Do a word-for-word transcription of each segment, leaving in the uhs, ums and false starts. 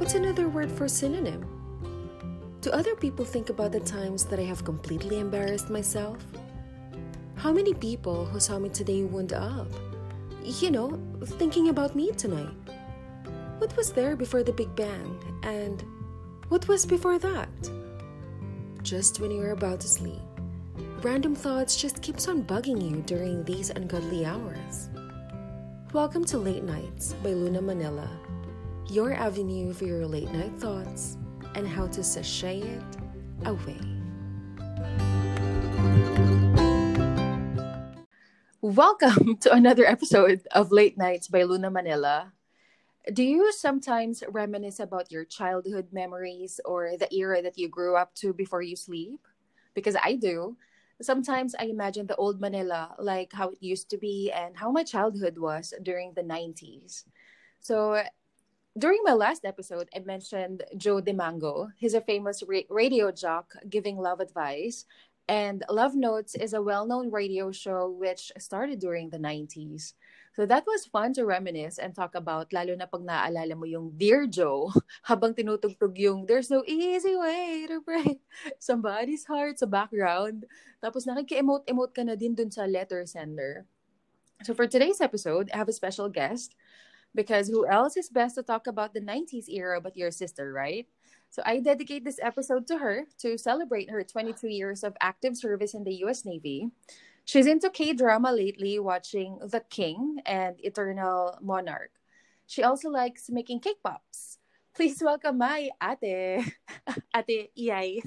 What's another word for synonym? Do other people think about the times that I have completely embarrassed myself? How many people who saw me today wound up, you know, thinking about me tonight? What was there before the Big Bang? And what was before that? Just when you're about to sleep, random thoughts just keeps on bugging you during these ungodly hours. Welcome to Late Nights by Luna Manila, your avenue for your late night thoughts and how to sashay it away. Welcome to another episode of Late Nights by Luna Manila. Do you sometimes reminisce about your childhood memories or the era that you grew up to before you sleep? Because I do. Sometimes I imagine the old Manila like how it used to be and how my childhood was during the nineties. So during my last episode, I mentioned Joe DeMango. He's a famous ra- radio jock giving love advice. And Love Notes is a well-known radio show which started during the nineties. So that was fun to reminisce and talk about, lalo na pag naaalala mo yung Dear Joe, habang tinutugtog yung There's No Easy Way to Break Somebody's Heart sa background. Tapos nakiki-emote-emote ka na din dun sa letter sender. So for today's episode, I have a special guest because who else is best to talk about the nineties era but your sister, right? So I dedicate this episode to her to celebrate her twenty-two years of active service in the U S Navy. She's into K-drama lately, watching The King and Eternal Monarch. She also likes making cake pops. Please welcome my ate, Ate Iyay.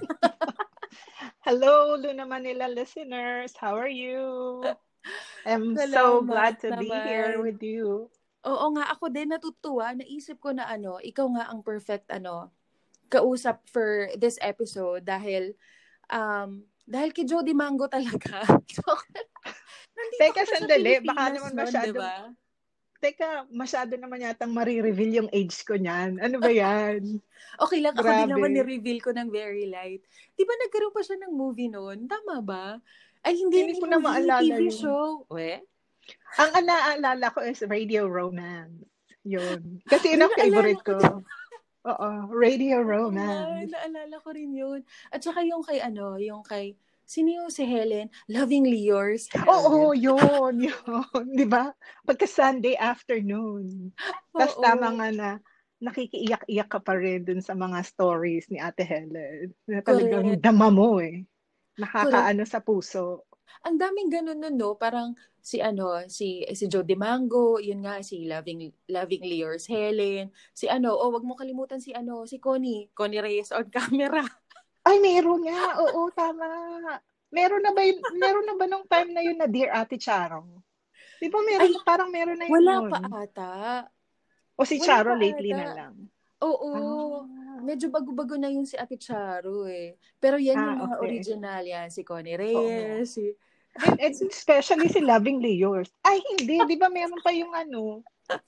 Hello, Luna Manila listeners. How are you? I'm Salamat so glad to be naman. here with you. Oo nga, ako din natutuwa. Naisip ko na ano, ikaw nga ang perfect ano, kausap for this episode dahil um dahil kay Joe DeMango talaga. So, Teka, sandali. Baka naman nun, masyado. diba? Teka, masyado naman yatang marireveal yung age ko niyan. Ano ba yan? Okay lang, ako din Grabe. naman ni-reveal ko ng very light. Di ba nagkaroon pa siya ng movie noon? Tama ba? Ay, hindi, Hindi hindi ko na movie, maalala T V yun. show. We? Ang naalala ko is Radio Romance. Yun. Kasi yun ang Naalala favorite ko ko. Oo, Radio Oo nga, Romance. naalala ko rin yun. At saka yung kay ano, yung kay, sino yung si Helen? Lovingly Yours, Helen. Oo, yun, yun. Di ba? Pagka Sunday afternoon. Tapos Oo. tama nga na, nakikiiyak-iyak ka pa rin dun sa mga stories ni Ate Helen. Na talagang Correct. dama mo eh. Nakakaano sa puso. Ang daming ganun nun, no? Parang si ano, si si Joe DeMango, yun nga, si Loving, Lovingly Yours, Helen. Si ano, oh, wag mo kalimutan si ano, si Connie. Connie Reyes on camera. Ay, meron nga. Oo, tama. Meron na ba yun, meron na ba nung time na yun na Dear Ate Charo? Di ba meron, Ay, parang meron na yun wala nun? pa ata. O si Wala Charo pa lately ata. na lang? Oo. Ah. Medyo bago-bago na yung si Ate Charo eh. Pero yan Ah, yung mga okay. original yan. Si Connie Oo. Reyes, si... And, and especially si Lovingly Yours. Ay, hindi. Di ba meron pa yung ano?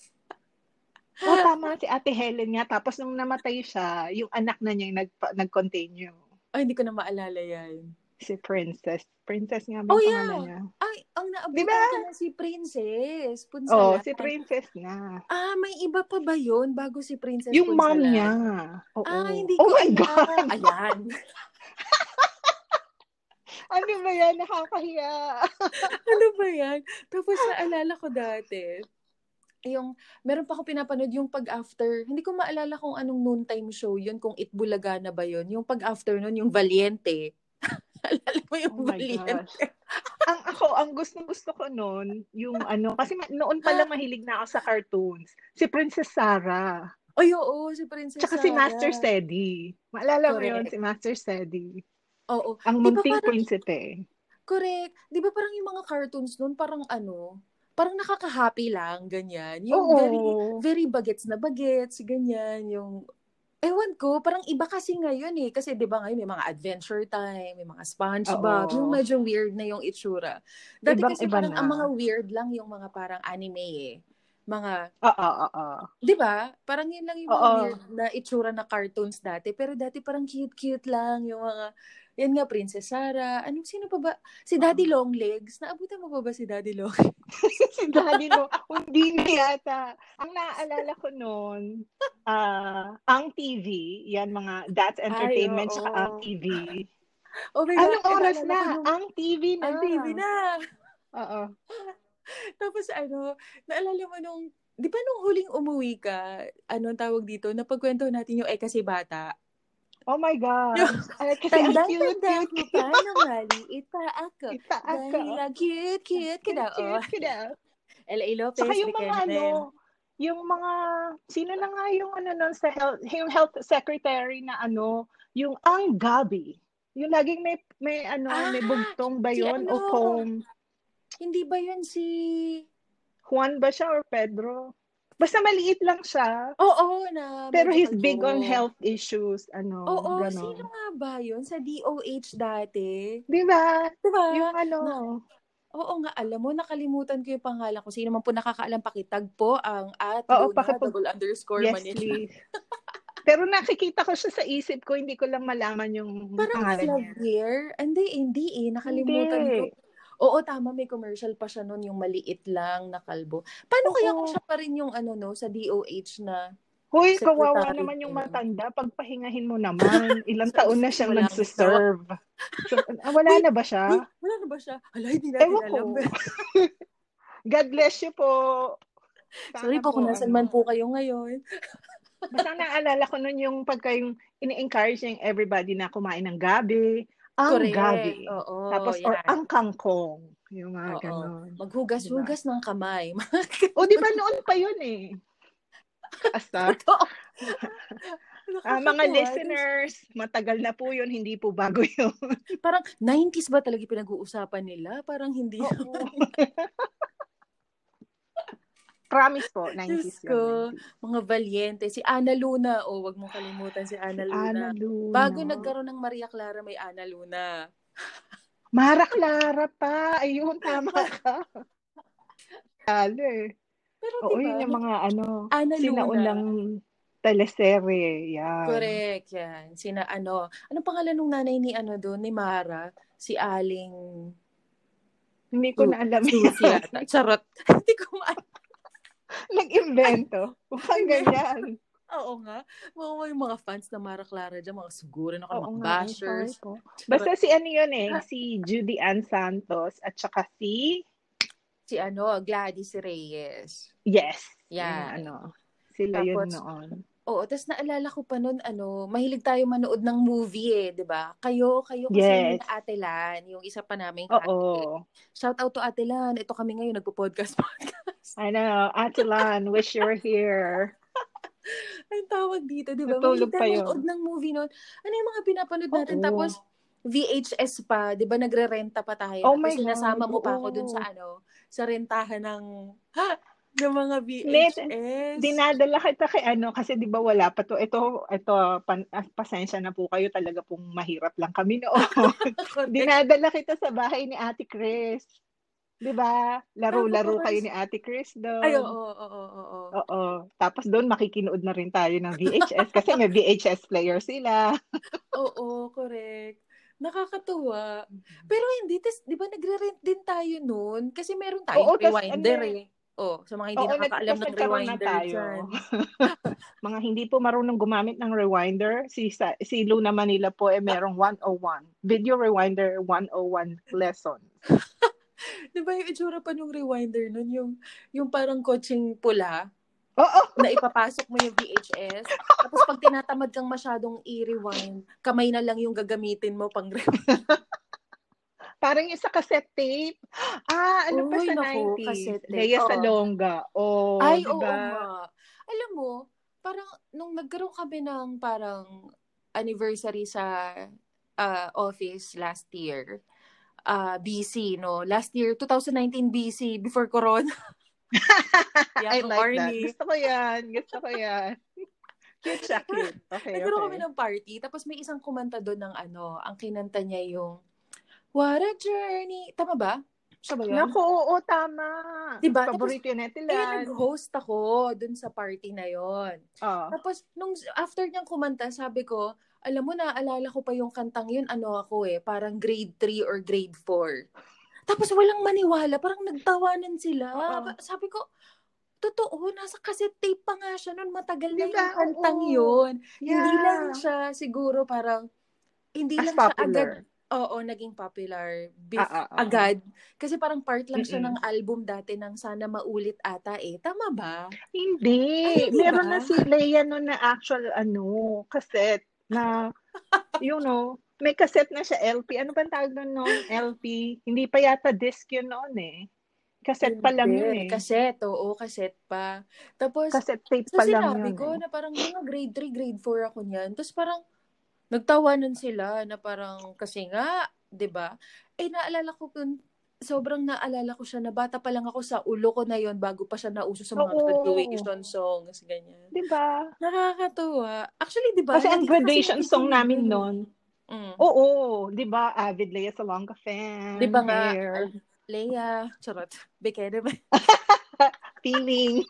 O, tama. Si Ate Helen nga. Tapos nung namatay siya, yung anak na niya yung nag, nag-continue. Ay, hindi ko na maalala yan. Si Princess. Princess nga ba Oh, yung yeah. pangalan niya? Ay, ang naabutan Di ba? ko na si Princess. Oo, Punsalan. si Princess na. Ah, may iba pa ba yun bago si Princess Yung mom Punsalan? niya. Oo. Ah, hindi Oh ko my alam. God. Ayan. Ano ba yan? Nakakahiya. Ano ba yan? Tapos naalala ko dati, yung, meron pa ako pinapanood yung pag-after, hindi ko maalala kung anong noontime show yun, kung Itbulaga na ba yun, yung pag-after nun, yung Valiente. Alala mo yung Oh my Valiente? gosh. Ang ako, ang gusto-gusto ko noon, yung ano, kasi ma- noon pa lang mahilig na ako sa cartoons. Si Princess Sarah. Ay, oo, si Princess Tsaka Sarah. si Master Steady. Maalala mo yun, Correct. si Master Steady. Oo. Ang Di ba munting parang, prinsipe. correct. Di ba parang yung mga cartoons nun, parang ano, parang nakaka-happy lang, ganyan. Yung Oo. very, very bagets na bagets, ganyan. Yung, ewan ko, parang iba kasi ngayon eh. Kasi di ba ngayon may mga Adventure Time, may mga SpongeBob, Oo. yung medyo weird na yung itsura. Dati Ibang kasi iba parang na. ang mga weird lang yung mga parang anime eh. mga, Oo, oo. di ba? Parang yun lang yung mga Oo. weird na itsura na cartoons dati. Pero dati parang cute-cute lang yung mga, yan nga, Princess Sarah. Anong sino pa ba? Si Daddy Longlegs. Naabutan mo pa ba si Daddy Longlegs? Si Daddy Long, hindi na yata. Ang naaalala ko noon, ah, ang T V, yan mga That's Ay, Entertainment, oo. saka ang T V. Oh my God. Anong Eh, oras naalala ko na? nung, Ang T V na. ang T V na. Oo. Tapos ano, naalala mo nung, di ba nung huling umuwi ka, anong tawag dito, napagkwento natin yung Eh Kasi Bata. Oh my Yung, gosh. Ay, kasi ang cute, tandang-tanda cute, ko cute. pa na maliit pa ako. Kita Dahil ako. lang cute-cute ka Cute, daw. Oh. cute ka daw. L A. Saka Lopez, yung mga Vicente. ano, yung mga, sino na nga yung ano nun sa health, yung health secretary na ano, yung ang Gabi. Yung laging may, may ano, may Ah, bugtong ba si yun? ano, O poem? hindi ba yun si... Juan ba siya or Pedro? Basta maliit lang siya. Oo, na Pero medyo he's big on kalbo. health issues. Ano, Oo, sino ganon. nga ba yun? Sa D O H dati. Di ba? Di ba? Yung ano, Na, oo nga, alam mo, nakalimutan ko yung pangalan ko. Sino man po nakakaalam, pakitag po ang at oo, Luna, pakipag, double underscore yes Manila. please. Pero nakikita ko siya sa isip ko, hindi ko lang malaman yung Parang pangalan niya. Flavier? Hindi, hindi eh. Nakalimutan ko. Hindi. Oo, tama, may commercial pa siya nun, yung maliit lang na kalbo. Paano kaya kung Oo. siya pa rin yung ano no, sa D O H na Hoy, kawawa secretary? naman yung matanda. Pagpahingahin mo naman. Ilang taon na siyang Wala na daw. nagsiserve. So, ah, wala Wait, na ba siya? wait, wala na ba siya? Hala, hindi natin Ewan alam. ko. God bless you po. Sana Sorry po kung nasan man ano. po kayo ngayon. Basta naalala ko nun yung pagka yung ini-encourage yung everybody na kumain ng gabi, ang Correct. gabi. Oo, Tapos, or yan. ang kangkong. Yung mga Oo. ganon. Maghugas-hugas ng kamay. O, di ba noon pa yun eh? Kaasa. Totoo. Ah, mga Nakakatuwa. listeners, matagal na po yun, hindi po bago yun. Parang nineties ba talaga pinag-uusapan nila? Parang hindi Oo. naman. Promise po, Diyos nineties ko, yun. nineties. mga valiente. Si Ana Luna. O, wag mong kalimutan si Ana Si Luna. Ana Luna. Bago nagkaroon ng Maria Clara, may Ana Luna. Mara Clara pa. Ayun, tama ka. Lalo eh. Pero Oo, diba, yun yung mga ano, Ana Luna. sinaunang teleserye. Yan. Correct, yan. Sina ano, anong pangalan ng nanay ni ano doon, ni Mara? Si Aling Hindi ko na alam Susi yan. yata. Charot. Hindi ko ma- Nag-invento. Mukhang ganyan. Oo nga. Mga yung mga fans na Mara Clara dyan, mga siguro na Oo mga nga, eh, bashers. sorry po. Basta si ano yun eh, si Judy Ann Santos at saka si Si ano, Gladys Reyes. yes, Yan. yung ano, sila yun Tapos, noon. oo, tapos naalala ko pa noon, ano, mahilig tayo manood ng movie eh, di ba? Kayo, kayo kasi Yes. ni Ate Lan, yung isa pa naming Oo. Shout out to Ate Lan. Ito kami ngayon, nagpo-podcast podcast. I know, Ate Lan, wish you were here. Ang tawag dito, di ba? Natulog Mahilig pa tayo yun. manood ng movie noon. Ano yung mga pinapanood natin? Oo. Tapos, V H S pa, di ba nagre-renta pa tayo? Oh Tapos my sinasama God, mo pa ako oo. dun sa ano, sa rentahan ng, ha, ng mga V H S. Net, dinadala kita kay ano, kasi di ba wala pa to. Ito, ito, pan, ah, pasensya na po kayo, talaga pong mahirap lang kami noon. Dinadala kita sa bahay ni Ate Chris. Di ba? Laro-laro Tapos, kayo ni Ate Chris doon. Ay, oo, oo, oo, oo. Oo. Tapos doon makikinood na rin tayo ng V H S kasi may V H S player sila. Oo, correct. Nakakatuwa. Pero hindi, tes, di ba nagre-rent din tayo noon? Kasi meron tayong Oo, tas rewinder ano, eh. Oh, sa mga hindi oo, nakakaalam tas ng nagkaroon na rewinder tayo. dyan. Mga hindi po marunong gumamit ng rewinder, si sa- si Luna Manila po eh merong one oh one. Video rewinder one oh one lesson. Di ba yung itsura pa nung rewinder nun? Yung, yung parang kotseng pula Oo. na ipapasok mo yung V H S. Tapos pag tinatamad kang masyadong i-rewind, kamay na lang yung gagamitin mo pang rewind. Parang yung sa cassette tape. Ah, ano pa Uy, sa naku, nineties? cassette tape. Lea Oo. Salonga. Oh, Ay, di oo ba? nga. Alam mo, parang nung nagkaroon kami ng parang anniversary sa uh, office last year, uh, B C, no? Last year, twenty nineteen B C, before Corona. I Yakang like corny. that. Gusto ko yan. Gusto ko yan. Cute siya, cute. Okay, Nagkaroon okay. kami ng party, tapos may isang kumanta doon ng ano, ang kinanta niya yung What a Journey. Tama ba? Siya ba yun? Naku, oo, tama. Diba? Tapos, Paborito yun, eh, Etilan. nag-host ako dun sa party na yon. Oh. Tapos, nung after niyang kumanta, sabi ko, alam mo, naalala ko pa yung kantang yun, ano ako eh, parang grade three or grade four. Tapos, walang maniwala, parang nagtawanan sila. Oo. Sabi ko, totoo, nasa cassette tape pa nga siya noon, matagal na Diba? yung kantang Oo. yun. Yeah. Hindi lang siya, siguro parang, hindi As lang siya agad, popular. oo, naging popular bef- Ah, ah, ah, agad. Kasi parang part lang siya Mm-mm. ng album dati ng Sana Maulit ata eh. Tama ba? Hindi. Ay, hindi Meron ba? na si Leia noon na actual, ano, cassette na, you know, may cassette na siya, L P. Ano ba tawag doon noon? L P. Hindi pa yata disc yun noon eh. Cassette pa lang yun Hindi. eh. Cassette, oo, cassette pa. Tapos, Cassette tape so pa lang sinabi yun ko eh. na parang mga grade three, grade four ako niyan. Tapos parang, nagtawanan sila na parang, kasi nga, 'di ba? Eh, naalala ko kung, sobrang naalala ko siya na bata pa lang ako sa ulo ko na yon bago pa siya nauso sa mga Oo. graduation songs, ganyan. Diba? Nakakatuwa. Actually, 'di ba, Kasi ang hindi ka kasi graduation song nakikinig namin nun noon, eh. Mm. oo, 'di ba? Avid Leia Salonga 'Di fan, ba nga, hair, Leia, charot, Beke naman. feeling.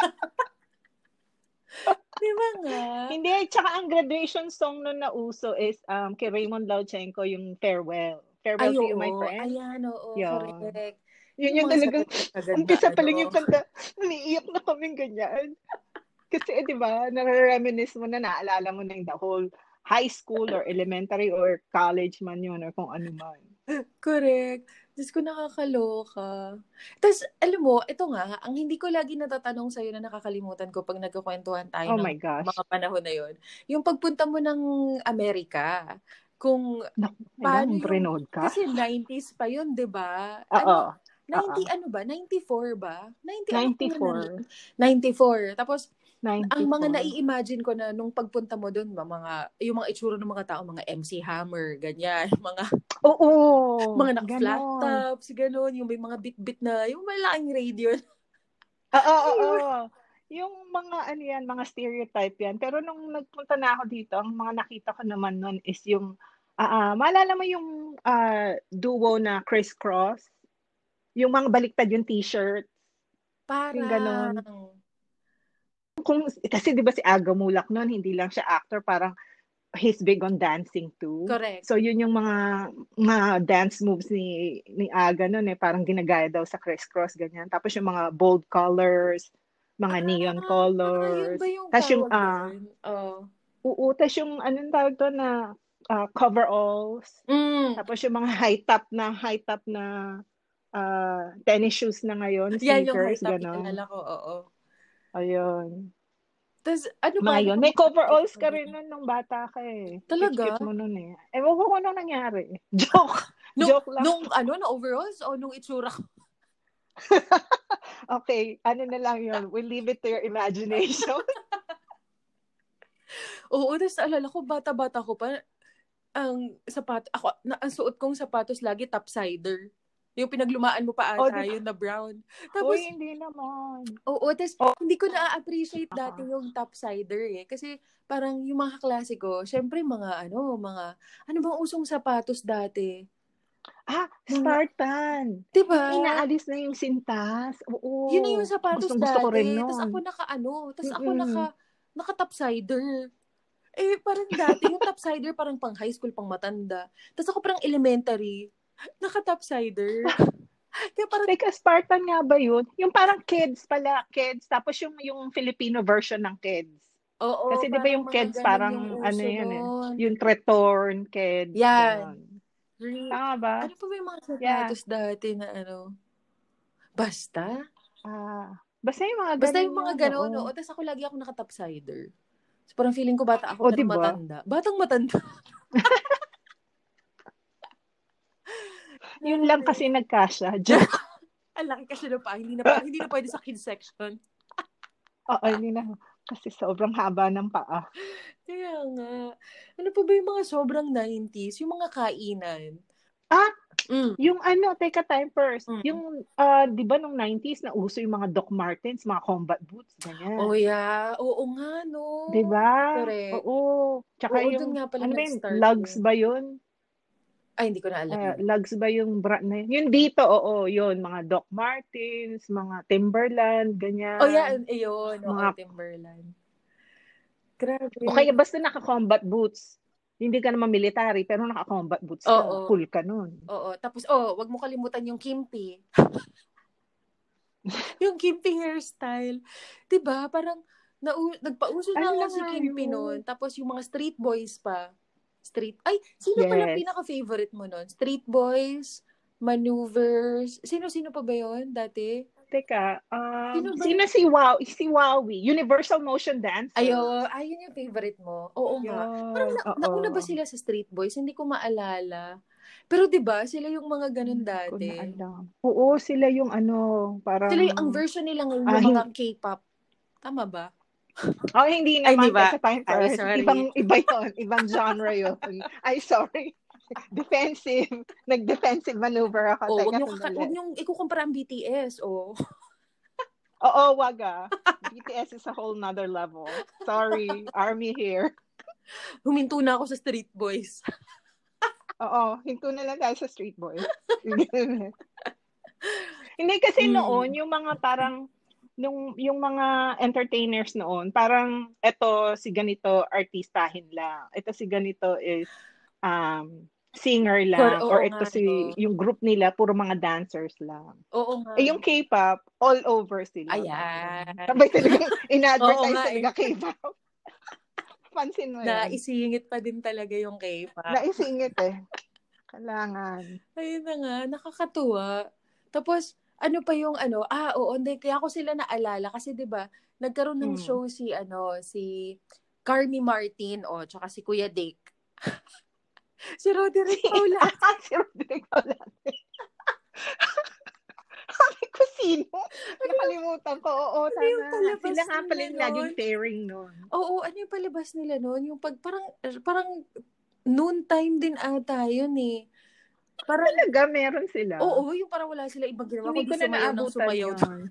'Di ba nga? Hindi, tsaka ang graduation song nun na uso is um kay Raymond Lauchenko, yung Farewell. Farewell Ay, to you, my oo. friend. Ayan, oo, Yun. correct. Yun Yung yung mga talagang, sagad-sagad na umpisa pa lang yung ano. kanta, umiiyak na kaming ganyan. Kasi, eh, di ba, nare-reminisce mo na, naalala mo na yung the whole high school or elementary or college man yun or kung ano man. Correct. Diyos ko, nakakaloka. Tapos, alam mo, ito nga, ang hindi ko lagi natatanong sa'yo na nakakalimutan ko pag nagkukwentuhan tayo Oh ng my gosh. mga panahon na yon, yung pagpunta mo ng Amerika, kung Naku, paano ilang yung, brinold ka? kasi nineties pa yun, di ba? Oo. Ano, Oo. ninety, ano ba? ninety-four ba? ninety, ano pa yun ninety-four. nandun? ninety-four. Tapos, ang mga ninety-four. nai-imagine ko na nung pagpunta mo doon, mga, yung mga itsura ng mga tao, mga M C Hammer, ganyan, mga Oo. mga naka-flat Ganon. tops, gano'n, yung may mga bit-bit na, yung malaking radio. Oo, oo, oo. Yung mga ano yan, mga stereotype yan. Pero nung nagpunta na ako dito, ang mga nakita ko naman nun is yung, ah, ah, maalala mo yung ah, duo na Criss Cross? Yung mga baliktad yung t-shirt, yung Parang, ganon. Kung, kasi di ba si Aga Mulak nun, hindi lang siya actor, parang he's big on dancing too. correct. So yun yung mga mga dance moves ni ni Aga nun eh, parang ginagaya daw sa Criss Cross, ganyan. Tapos yung mga bold colors, mga neon Ah, yun colors. ba yung Tapos yung tawag ah doon? Oh. oo, tapos yung anong tawag to na ah, coveralls. Mm. Tapos yung mga high top na high top na ah, tennis shoes na ngayon, Yan yung high sneakers, top, ganon. naalala ko, oo. Ayun. Tapos, ano Mga ba? Ano yun. pa May ba nakita coveralls mo ka rin doon? nun nung bata ka eh. Talaga? Cute-cute mo nun eh. Ewan ko kung anong nangyari. Joke. Nung, Joke lang. nung, ano, na overalls o nung itsura ko? Okay, ano na lang yun. We'll leave it to your imagination. Oo, tapos alala ko, bata-bata ko pa, ang sapat, ako, na, ang suot kong sapatos lagi topsider. Yung pinaglumaan mo pa O, ata, di ba? yun na brown. Uy, Tapos, hindi naman. oo, tapos Oh, hindi ko na-appreciate dati aha. yung topsider eh. Kasi parang yung mga kaklase ko, syempre mga ano, mga, ano bang usong sapatos dati? Ah, Mga, Spartan. diba? Yung inaalis na yung sintas. Yun na yung Oo. sapatos Gustong gusto ko rin dati. Tapos ako nun. naka ano, tapos ako naka, Mm-mm. naka topsider. Eh, parang dati, yung topsider parang pang high school, pang matanda. Tapos ako parang elementary, naka topsider. Kaya parang, Teka, Spartan nga ba yun? Yung parang kids pala, kids. Tapos yung, yung Filipino version ng kids. oo, Kasi di ba parang yung mga kids ganun yung parang ano uso yan eh. nun. Yung Tretorn kids, Yan. ganon. Re- Tama ba? Ano pa ba yung mga Yeah. sapatos dati na ano? Basta? Ah, basta yung mga Basta ganun yung mga yun, gano'n, oo. oo. Tapos ako lagi ako nakatopsider. So parang feeling ko bata ako O, pero di ba? matanda. Batang matanda. Yun lang kasi nagkasya. Joke. Ang laki kasi na pa. Hindi na, pa, hindi na pwede sa kids section. Oo, hindi na. Kasi sobrang haba ng paa. Kaya nga. Ano pa ba yung mga sobrang nineties? Yung mga kainan. Ah, Mm. yung ano, teka time first. Mm. Yung, ah, di ba nung nineties na uso yung mga Doc Martens, mga combat boots, Oh ganyan. yeah. Oo nga, no. Di ba? Correct. Oo. Tsaka Oo, dun yung, nga pala ano ba yun, nag-start lugs yun. ba yun? Ay, hindi ko na alam Uh, yun. Lugs ba yung brand na yun? Yung dito, oo, yun. Mga Doc Martens, mga Timberland, Oh, yeah, ganyan. ayun. Oo, Mga, Timberland. o kaya Grabe. basta naka-combat boots. Hindi ka naman military, pero naka-combat boots ka. Oo. Cool ka nun. Oo. Tapos, oh, wag mo kalimutan yung kimpi. Yung kimpi hairstyle. 'Di ba? Parang na nagpauso na Ano nga na si nga Kimpi noon. yun? Tapos yung mga street boys pa. Street. Ay, sino pala Yes. pinaka-favorite mo noon? Street boys, maneuvers. Sino-sino pa ba 'yon dati? Teka, um, Sino ba? sino si Wow? Si Wowie? Universal Motion Ayo, Dancers. ayun yung favorite mo. Oo nga. Parang Yun, na, nauna ba oo. sila sa Street Boys? Hindi ko maalala. Pero 'di ba, sila yung mga ganun Hindi ko na dati. alam. Oo, sila yung ano, Sila parang, yung, ang version nila ngayon ah, yung mga hin- K-pop. Tama ba? oh, hindi Ay, di naman ba? kasi time Ay, first. sorry. Ibang, iba yon, ibang genre yon. Ay, sorry. Defensive. Nag-defensive maneuver ako. Oh, wag Teka, niyo kaka- sandali. wag niyo ikukumpara ang B T S, oh. Oo, wag ah. B T S is a whole nother level. Sorry, Army here. Huminto na ako sa Street Boys. Oo, hinto na lang tayo sa Street Boys. Hindi kasi noon, Mm. yung mga parang, nung, yung mga entertainers noon, parang, eto, si ganito, artistahin lang. Ito si ganito is, um, singer For, lang. Or oo ito nga, no. si, yung group nila, puro mga dancers lang. Oo nga. Eh, yung K-pop, all over sila. Ayan. Sabay talagang, Oo in-advertise nga eh. talaga K-pop. Pansin mo yun. Naisingit pa din talaga yung K-pop. Naisingit eh. Kailangan. Ayun na nga, nakakatuwa. Tapos, ano pa yung ano, ah, oo, hindi, kaya ko sila naalala kasi 'di ba, nagkaroon ng Hmm. show si ano, si Carmi Martin o tsaka si Kuya Dick. Si Roderick Paulate. Si Roderick Paulate. Sabi ko, sino? Nakalimutan ko. Oo, Ano yung tama. palabas Sila nga pala nila yung laging nun? pairing nun. Oo, ano yung palabas nila nun? Yung pag, parang, parang noon time din ata yun eh. Parang, Talaga, meron sila. oo, yung parang wala sila ibang ginawa, Hindi kundi ko na sumayaw ng naabutan sumayaw. yun.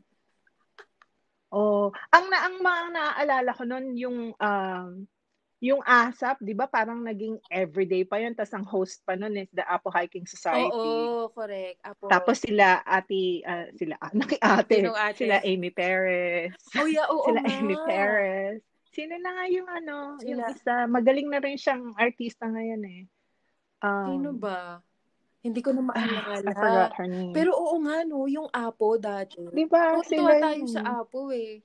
Oh, ang na ang mga naaalala ko nun yung um yung ASAP, 'di ba? Parang naging everyday pa yun, tas ang host pa nun is the Apo Hiking Society. Oo, correct. Apo, Tapos sila ati ah, sila ah, naki-ate, sinong sila ate? Amy Perez. Oh yeah, oo Sila nga. Amy Perez. Sino na nga yung ano, yung Sila, isa, magaling na rin siyang artista ngayon eh. sino Um, ba? Hindi ko na ah, I maalala. forgot her name. Pero oo nga no, yung Apo dati. 'Di ba Tuwa sila tayo sa yun? Apo eh.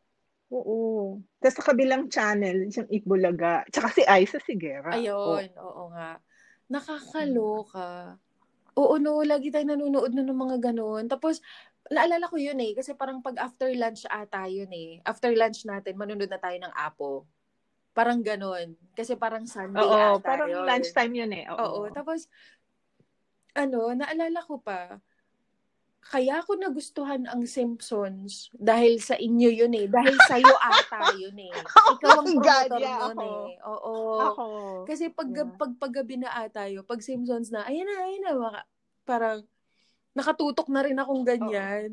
Oo. Tapos sa kabilang channel, siyang Itbulaga. Tsaka si Aiza Sigera. Oh. Ayun, oo nga. Nakakaloka. Oo no, lagi tayong nanonood na ng mga ganun. Tapos, naalala ko yun eh, kasi parang pag after lunch ata yun eh. After lunch natin, manonood na tayo ng Apo. Parang ganun. Kasi parang Sunday Oo, ata parang yun. lunchtime yun eh. Oo, Oo. tapos, ano, naalala ko pa, kaya ko nagustuhan ang Simpsons dahil sa inyo yun eh. Dahil sa'yo ata yun eh. Oh Ikaw ang my God, promotor yeah, nun ako. eh. Oo. Ako. Kasi pag, Yeah. pag paggabi na ata yun, pag Simpsons na, ayan na, ayan na, maka, parang nakatutok na rin akong ganyan.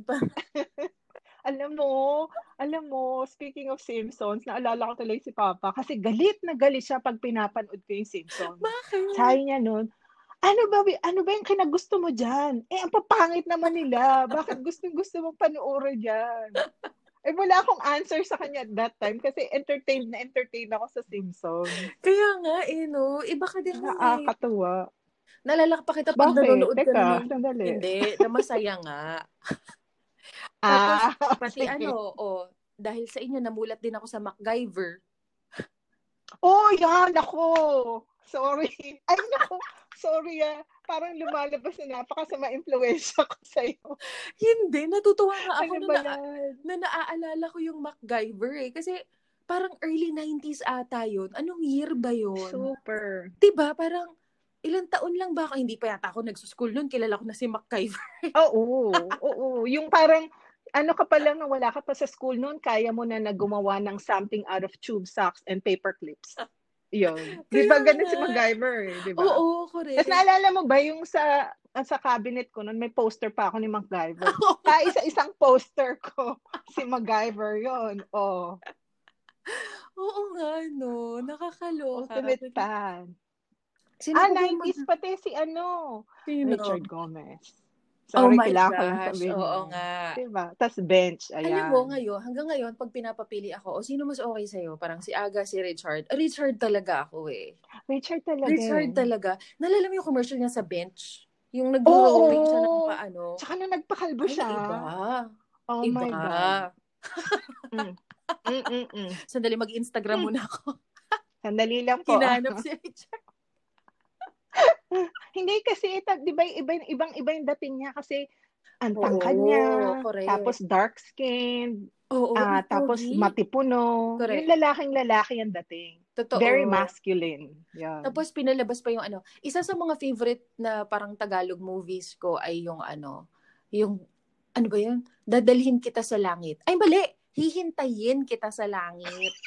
Alam mo, alam mo, speaking of Simpsons, naalala ko tuloy si Papa kasi galit na galit siya pag pinapanood ko yung Simpsons. Bakit? Sabi niya nun, ano ba, ano ba yung kinagusto mo dyan? Eh, ang papangit naman nila. Bakit gusto-gusto mong panoorin dyan? Eh, wala akong answer sa kanya at that time kasi entertained na entertained ako sa Simpsons. Kaya nga eh, no? Iba ka din nun eh. Nakakatuwa. Nalala pa kita pag Bakit? nanonood ka na Teka, nun. sandali. Hindi, na masaya nga. Tapos, Ah, pati sige. ano, oh, dahil sa inyo, namulat din ako sa MacGyver. Oh, yan, ako. Sorry. Ay, naku. Sorry ah. Parang lumalabas na napakasama impluwensya ko sa'yo. Hindi, natutuwa nga ako Ano na, ba na, na naaalala ko yung MacGyver eh. Kasi parang early nineties ata yun. Anong year ba yun? Super. Diba? Parang ilang taon lang ba ako? Hindi pa yata ako nagsuschool nun. Kilala ko na si MacGyver. Oo, oo. Yung parang, ano ka pa lang na wala ka pa sa school noon, kaya mo na nagumawa ng something out of tube socks and paper clips. Yun. Di ba Kaya ganun si nga. MacGyver eh, di ba? Oo, Tapos correct. naalala mo ba yung sa sa cabinet ko noon, may poster pa ako ni MacGyver. Kaya isa-isang poster ko, si MacGyver yon. Oh. Oo nga, no. Nakakaloka. Ultimate fan. Sino Ah, pa ba yung nineties mga... pati si ano, Sino? Richard Gomez. Oh Sorry, my kailangan ko lang gosh. sabihin Oo yun. nga. Diba? Tas Bench, Alam mo, ayan. ngayon, hanggang ngayon, pag pinapapili ako, o sino mas okay sa'yo? Parang si Aga, si Richard. Richard talaga ako eh. Richard talaga Richard eh. talaga. Nalala mo yung commercial niya sa Bench? Yung Oo! nag-rolling siya ng paano? Tsaka nung nagpakalbo Ay, siya. iba. Oh Iba. my God. Mm. Mm, mm, mm. Sandali, mag-Instagram Hmm. muna ako. Sandali lang po. Hinanap si Richard. Hindi kasi, ito, di ba, iba, ibang iba yung dating niya kasi ang tangkad Oo, niya, correct. tapos dark skin, Oo, ah, ang tapos pogi. matipuno. Correct. Yung lalaking lalaki ang dating. Totoo. Very masculine. Yan. Tapos pinalabas pa yung ano, isa sa mga favorite na parang Tagalog movies ko ay yung ano, yung, ano ba yun? Dadalhin kita sa langit. Ay, mali! Hihintayin kita sa langit.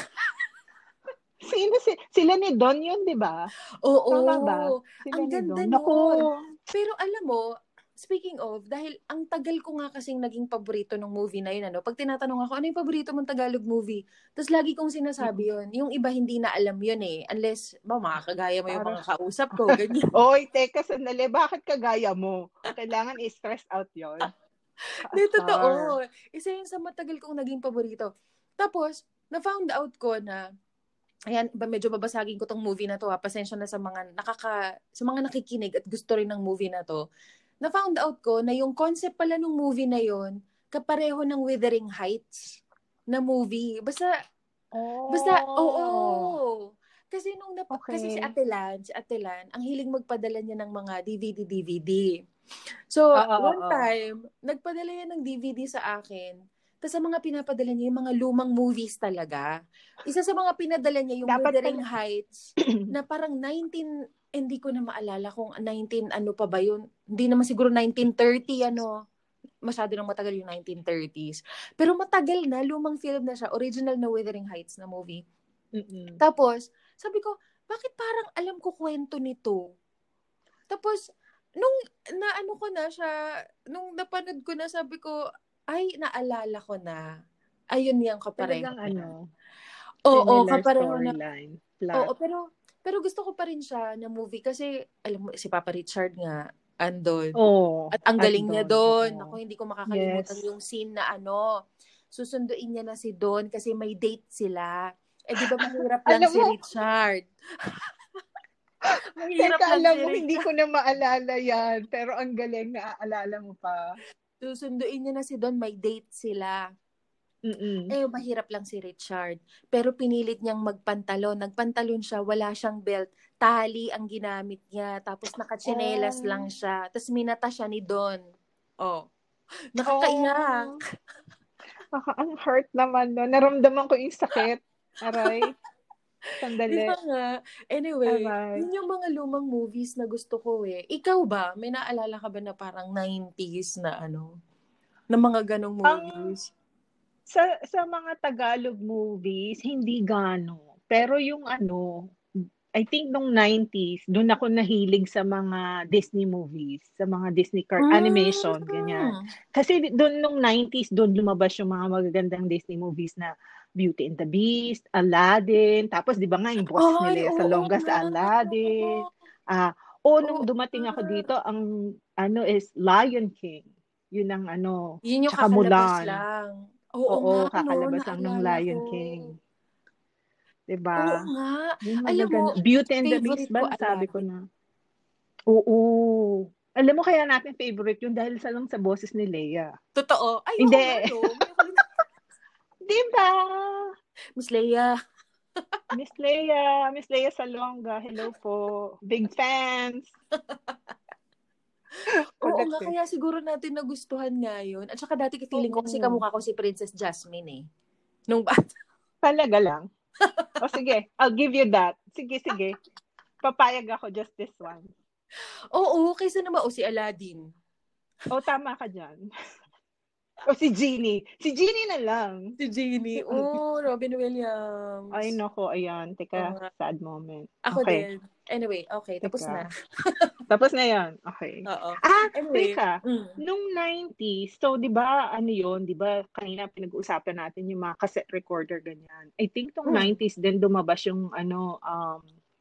Sino si, sila ni Don yun, di ba? Oo. Tama ba? Sila Ang ni ganda Don. nun. Naku. Pero alam mo, speaking of, dahil ang tagal ko nga kasing naging paborito ng movie na yun, ano, pag tinatanong ako, ano yung paborito mong Tagalog movie? Tapos lagi kong sinasabi yun. Yung iba hindi na alam yun eh. Unless, ba, makakagaya mo yung Para- mga kausap ko, ganyan. Oy, teka, sandali. Bakit kagaya mo? Kailangan i-stress out yun. Hindi, totoo. Isa yun sa matagal kong naging paborito. Tapos, na-found out ko na, ayan, medyo babasagin ko tong movie na to ha. Pasensya na sa mga nakaka, sa mga nakikinig at gusto rin ng movie na to. Na-found out ko na yung concept pala ng movie na yon kapareho ng Wuthering Heights na movie. Basta, Oh. basta, oo. Kasi nung, nap- Okay. kasi si Ate Lan, si Ate Lan, ang hiling magpadala niya ng mga D V D, D V D. So, Oo, one oo. time, nagpadala yan ng D V D sa akin. Tapos sa mga pinapadala niya, yung mga lumang movies talaga. Isa sa mga pinadala niya, yung Dapat Wuthering pala- Heights, na parang nineteen, hindi ko na maalala kung nineteen ano pa ba yun. Hindi naman siguro nineteen thirty, ano. Masyado nang matagal yung nineteen thirties. Pero matagal na, lumang film na siya. Original na Wuthering Heights na movie. Mm-mm. Tapos, sabi ko, bakit parang alam ko kwento nito? Tapos, nung naano ko na siya, nung napanood ko na, sabi ko, ay, naalala ko na. Ayun yung kapareho. Talagang ano, Oo, similar kapareho na. storyline. Plot. Oo, pero, pero gusto ko pa rin siya na movie kasi, alam mo, si Papa Richard nga, andon. Oh, At ang galing niya doon. oo. Ako, hindi ko makakalimutan Yes. yung scene na ano, susunduin niya na si Don kasi may date sila. Eh, di ba mahirap lang Alam si mo- Richard? Mahirap Teka, lang alam si mo, Richard. hindi ko na maalala yan. Pero ang galing na aalala mo pa. Susunduin niya na si Don, may date sila. Mm-mm. Eh, mahirap lang si Richard. Pero pinilit niyang magpantalon. Nagpantalon siya, wala siyang belt. Tali ang ginamit niya. Tapos nakatsinelas Oh. lang siya. Tapos minata siya ni Don. Oh. Nakakaiyak. Oh. Ang hurt naman no. Naramdaman ko yung sakit. Aray. Sandali. Di ba nga? Anyway, Aray. yun yung mga lumang movies na gusto ko eh. Ikaw ba? May naalala ka ba na parang nineties na ano? Na mga ganong movies? Sa sa mga Tagalog movies, hindi gano. Pero yung ano, I think nung nineties, doon ako nahilig sa mga Disney movies, sa mga Disney car- Mm. animation, ganyan. Kasi doon nung nineties, doon lumabas yung mga magagandang Disney movies na Beauty and the Beast, Aladdin, tapos di ba nga yung boss Ay, nila sa oo Longga sa nga. Aladdin. Ah, o nung Oo dumating nga. ako dito, ang ano is Lion King. Yun ang ano, Yun yung tsaka kakalabas Mulan. lang. Oo, Oo, nga, kakalabas no, lang ng naalala Lion ko. King. Diba? Oo nga. Yung Alam mo, magaganda. Beauty and the favorite Beast ba? ko Nasabi ko Aladdin. na. Oo. Alam mo kaya natin favorite yun dahil sa lang sa boses ni Leia. Totoo. Ay, Hindi. oo nga, no. May nakalimutan. Diba? Miss Leia. Miss Leia. Miss Leia Salonga. Hello po. Big fans. Oo Correct nga, eh. kaya siguro natin nagustuhan nga yun. At saka dati feeling ko kasi Oo. kamukha ko si Princess Jasmine eh. Nung bata. Talaga lang. O sige, I'll give you that. Sige, sige. Papayag ako just this one. Oo, kaysa naman, o si Aladdin. O, tama ka dyan. O si Genie. Si Genie na lang. Si Genie. Oh, Robin Williams. Ay, nako, ayan. Teka, Oo. sad moment. Ako Okay. din. Anyway, okay, tapos Teka. na. Tapos na yan. Okay. Oo. Ah, Anyway. teka. Mm. Nung nineties, so di ba ano yun, di ba kanina pinag-uusapan natin yung mga cassette recorder ganyan. I think nung Mm. nineties din dumabas yung ano, um,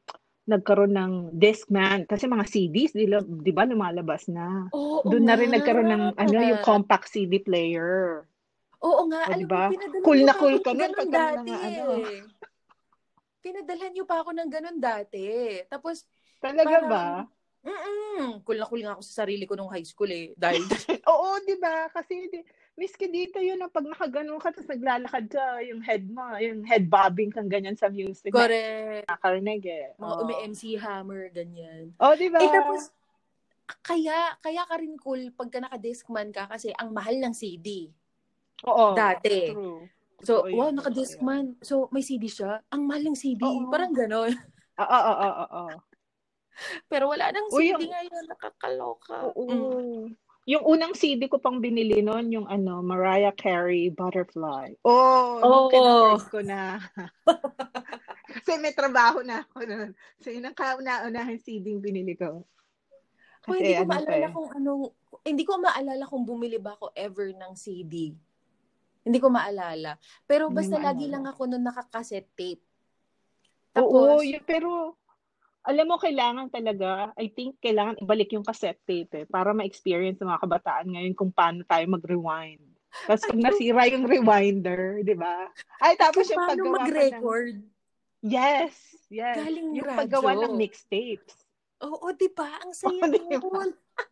nagkaroon ng Discman. Kasi mga C Ds, di, la- di ba, lumalabas na. Oo Doon na nga. rin nagkaroon ng, ano, yung compact C D player. Oo nga. O, di Alam mo, ba? pinadala Cool niyo na pa ako cool ka ng nun ganun pagka may dati mga, ano. eh. Pinadala niyo pa ako ng ganun dati. Tapos, Talaga ba? parang, mm cool na cool nga ako sa sarili ko nung high school eh. Dahil, Oo, di ba? Kasi, di, miski dito yun, na pag nakaganon ka, tapos naglalakad ka, yung head mo, yung head bobbing kang ganyan sa music, na correct, nakarinig eh. mga Oo. umi-M C Hammer, ganyan. Oh, di Eh ba? tapos, kaya, kaya ka rin cool pagka naka-discman ka kasi ang mahal ng C D. Oo. Dati. True. So, Totoo wow, yun. Totoo yun. naka-discman. So, may C D siya. Ang mahal ng C D. Oo. Parang ganon. Oo, oo, oo, oo. Pero wala nang O C D yung, ngayon. Nakakaloka. Mm. oo. Yung unang C D ko pang binili noon, yung ano, Mariah Carey, Butterfly. Oh, nung Oo. kin-afford ko na. Kasi may trabaho na ako noon. So, yun ang kauna-unahang C D yung binili ko. Kung Kasi hindi ko ano pa maalala eh. kung anong, hindi ko maalala kung bumili ba ako ever ng C D. Hindi ko maalala. Pero Hindi basta lagi maalala. lang ako nun naka-cassette tape. Oo, Tapos, yun, pero alam mo, kailangan talaga, I think, kailangan ibalik yung cassette tape eh, para ma-experience ng mga kabataan ngayon kung paano tayo mag-rewind. Tapos at pag yung, nasira yung rewinder, di ba? Ay, at tapos yung yung paano paggawa pa ng, mag-record yes, yes, galing yung paggawa ng radyo. mixtapes. Oo, di ba? Ang O, saya di ba? nun.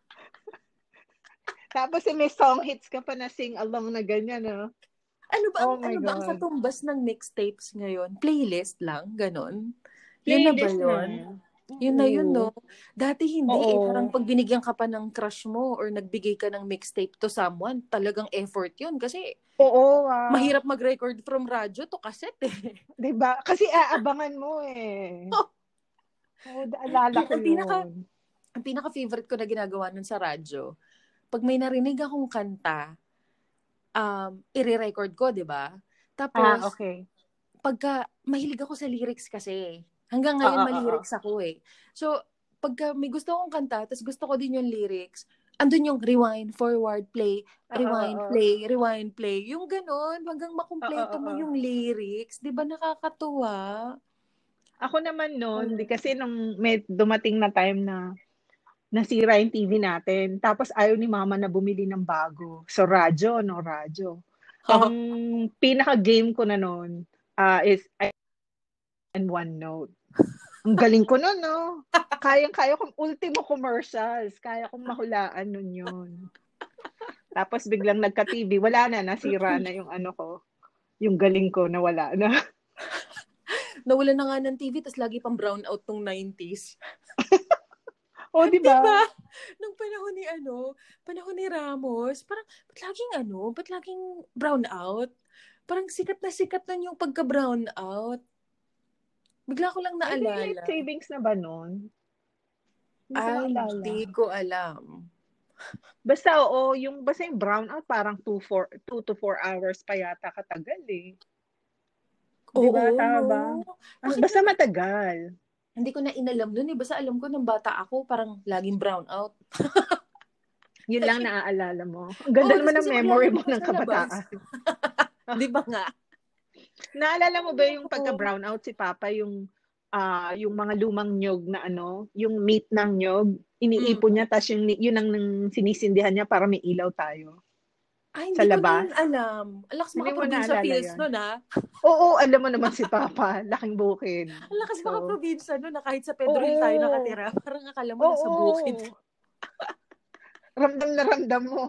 Tapos eh, may song hits ka pa na sing-along na ganyan, no? Ano ba ang Oh my ano ba ang God. katumbas ng mixtapes ngayon? Playlist lang, ganon. Yun na ba Playlist na. yun? Yun na yun, Oo. no? Dati hindi eh. Parang Oo. pag binigyan ka pa ng crush mo or nagbigay ka ng mixtape to someone, talagang effort yun. Kasi Oo, ah. mahirap mag-record from radyo to cassette eh. Di ba? Kasi aabangan mo eh. Oo, naalala ko ang pinaka yun. ang pinaka-favorite ko na ginagawa nun sa radyo, pag may narinig akong kanta, um, i-record ko, di ba? Ah, Tapos, okay. pagka, mahilig ako sa lyrics kasi. Hanggang ngayon, Oo, oo. malilyrics ako eh. So, pagka may gusto akong kanta, tapos gusto ko din yung lyrics, andun yung rewind, forward, play, Oo, rewind, oo. play, rewind, play. Yung ganon, hanggang Oo, makumpleto mo oo. yung lyrics. Di ba nakakatuwa? Ako naman noon, di Mm. kasi nung may dumating na time na nasira yung T V natin, tapos ayaw ni mama na bumili ng bago. So, radyo, no, radyo. So, ang pinaka-game ko na noon uh, is I and One Note. Ang galing ko noon, no? Kayang-kaya kong ultimo commercials. Kaya kong mahulaan nun yun. Tapos biglang nagka-T V, wala na, nasira na yung ano ko. Yung galing ko na wala na. Nawala na nga ng T V, tapos lagi pang brown out tong nineties. O, di Di ba? ba? Nung panahon ni ano, panahon ni Ramos, parang, ba't laging ano, ba't laging brown out? Parang sikat na sikat na yung pagka-brown out. Bigla ko lang May daylight naalala. savings na ba noon? Hindi ko Ay, maalala. hindi ko alam. Basta oo, yung basta yung brownout parang two to four hours pa yata katagal eh. 'Di ba? Oo, Tama no? ba? Ang- Bakit Basta nga? matagal. Hindi ko na inalam nun eh. Basta alam ko nung bata ako, parang laging brown out. Yun lang Laging, naaalala mo. Ang ganda oo, tapos naman ng kasi memory maglalaro mo ka ng sa labas. kabataan. Di ba nga? Naalala mo ba yung Oo. pagka-brownout si Papa, yung ah yung mga lumang nyog na ano, yung meat ng nyog, Mm. iniipon niya, tas yung yun ang nang sinisindihan niya para may ilaw tayo Ay, sa hindi ko na labas. yun alam. Alakas Hindi mga mo probinsya naalala feels yun? nun, ha? Oo, alam mo naman si Papa, laking bukid. Alakas mga So, probinsya nun na kahit sa Pedro Hill tayo oo. nakatira. Parang akala mo nasa bukid. Oo. Ramdam na ramdam mo.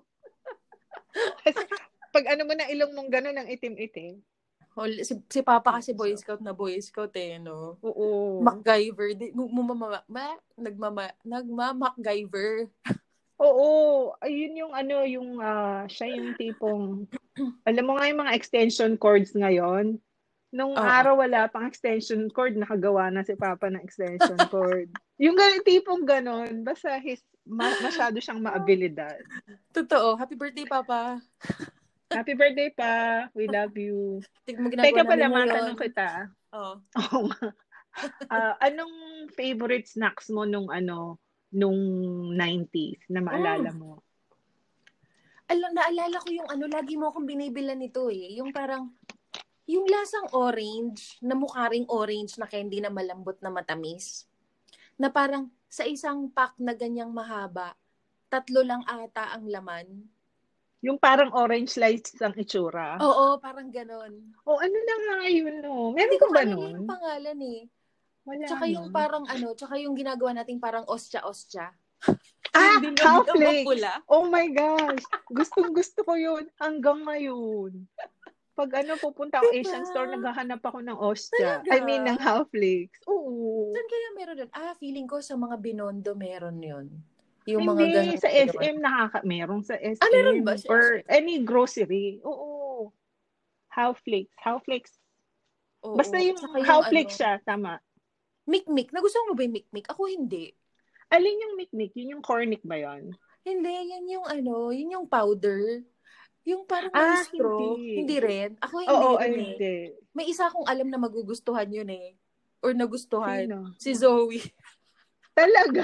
Kasi pag ano mo na ilong mong gano'n ang itim-itim. Hol- Si, si Papa kasi Boy So, Scout na Boy Scout eh, no? oo. MacGyver. Di, mumama, ba? Nagmama, nagma-MacGyver. Oo, ayun yung ano, yung ah, siya yung tipong, alam mo nga yung mga extension cords ngayon, nung Oo. araw wala pang extension cord, nakagawa na si Papa ng extension cord. Yung ganun, tipong ganon, basta his, ma- masyado siyang maabilidad. Totoo. Happy birthday, Papa. Happy birthday pa, we love you. Tignan mo ginagawa Teka namin pala, ngayon. matanong kita. Oo. Oo nga. Ah, anong favorite snacks mo nung ano, nung nineties na Mm. maalala mo? Alam, naalala ko yung ano, lagi mo akong binibilan nito eh. Yung parang, Yung lasang orange, na mukha ring orange na candy na malambot na matamis. Na parang sa isang pack na ganyang mahaba, tatlo lang ata ang laman. Yung parang orange slice ang itsura. Oo, parang ganon. O ano na nga yun, no? Hindi Meron ko pa ba maalala yung nun? pangalan eh. Wala, Tsaka no? yung parang ano, tsaka yung ginagawa nating parang ostya-ostya. Ah, Yung dilaw half na flakes. mapula. Oh my gosh. Gustong gusto ko yun hanggang ngayon. Pag ano, pupunta ako Diba? Asian store, naghahanap ako ng ostya. Talaga? I mean, ng half flakes. Oo. Saan kaya meron doon? Ah, feeling ko sa mga Binondo meron yun. Yung mga Hindi, ganun sa flavor. S M nakaka, merong sa Ah, meron S M ba sa or S M? any grocery. Oo. Half flakes. Half flakes. Basta Oo. yung Tsaka yung half ano, flakes siya, tama. mikmik. Nagustuhan mo ba yung mikmik? Ako hindi. Alin yung mikmik? Yun yung cornic ba yun? Hindi, yan yung ano, yun yung powder. Yung parang may Ah, straw. hindi. Hindi rin. Ako hindi Oo, ay rin eh. hindi. May isa akong alam na magugustuhan yun eh. Or nagustuhan. Sino? Si Zoe. Talaga?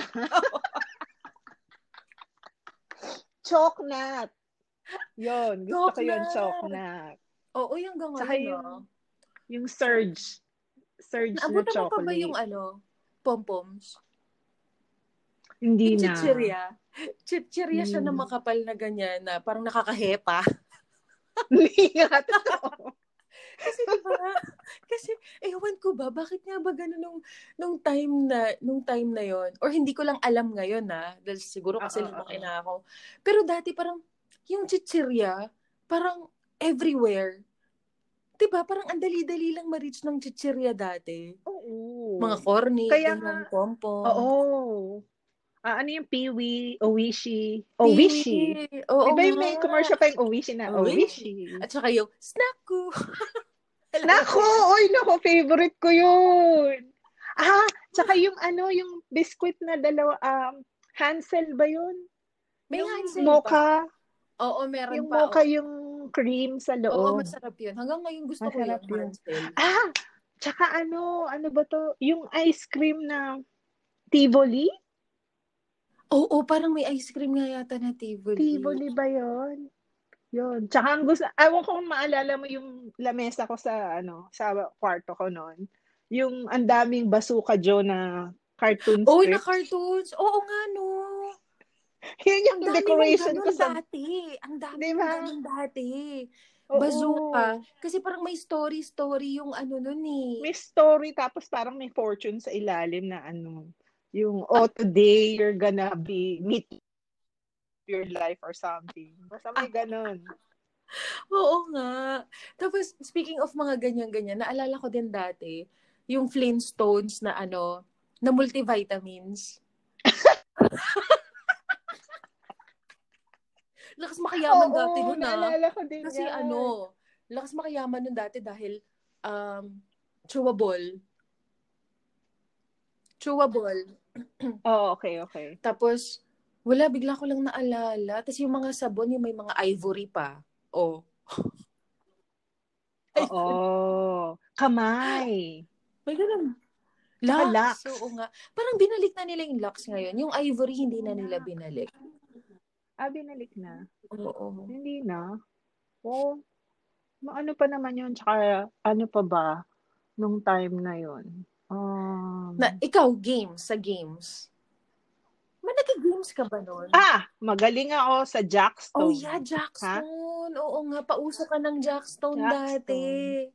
Choknat. Yun, gusto ko yun, Choknat. choknat. Oo, yung hanggang Tsaka ngayon yung, ah. yung surge. Surge na Naabutan mo pa ba chocolate. yung ano, pompoms? Hindi Yung na. chichirya. Chichirya siya Hindi na na. makapal na ganyan na parang nakakahepa. Hindi nga, totoo. Kasi diba, kasi ewan ko ba, bakit nga ba gano'n nung, nung time na, nung time na yon or hindi ko lang alam ngayon na, dahil siguro kasi Oo, lumaki oo. na ako. Pero dati parang, yung chichirya, parang everywhere. Diba, parang ang dali-dali lang ma-reach ng chichirya dati. Oo. Mga corny, Kaya nga, ganyan, pompom. oo. Ah, ano yung Peewee, Owishi? Piwi. Owishi. Oo Di ba yung nga. may commercial pa yung Owishi na Owishi. Owishi? At saka yung snacku. Nako! Oy, nako, favorite ko yun. Ah, tsaka yung ano, yung biscuit na dalawa, um, Hansel ba yun? May Yung Hansel pa. mocha, Oo, meron yung pa. mocha Oo, yung cream sa oo, loob. masarap yun. Hanggang ngayon gusto ko Masarap yung yun. Hansel. Ah, tsaka ano, ano ba to? Yung ice cream na Tivoli? Oo, parang may ice cream nga yata na Tivoli. Tivoli ba yun? Yun. Tsaka ang gusto, ewan ko kung maalala mo yung lamesa ko sa, ano, sa kwarto ko noon. Yung ang daming Bazooka Joe na cartoon Oy, na strips. cartoons. Oo nga, no. Yun Ang yung dami mong decoration ko ganun sa, dati. Ang dami di mong ba? ganun dati. Bazooka. Oo. Kasi parang may story-story yung ano nun eh. May story tapos parang may fortune sa ilalim na ano, yung, oh, today you're gonna be meet your life or something. Basta may ganun. Oo nga. Tapos, speaking of mga ganyan-ganyan, naalala ko din dati, yung Flintstones na ano, na multivitamins. Lakas makayaman Oo, dati nun ah. naalala ko din Kasi yan. ano, lakas makayaman nun dati dahil um, chewable. Chewable. Oh, okay, okay. Tapos, wala, bigla ko lang naalala. Tapos yung mga sabon, yung may mga ivory pa. Oh. Oo. Kamay. May ganun. Tsaka Lux. Lux. Oo nga. Parang binalik na nila yung Lux ngayon. Yung ivory, hindi na nila binalik. Ah, binalik na. Oo. Hindi na. Oh, ano pa naman yun? Tsaka ano pa ba nung time na yun? Um, Na, ikaw, games, sa games. May nag-games ka ba nun? ah, magaling ako sa Oh Jackstone. yeah, Ha? Jackstone. Oo nga, pauso ka ng Jackstone, dati. Jackstone.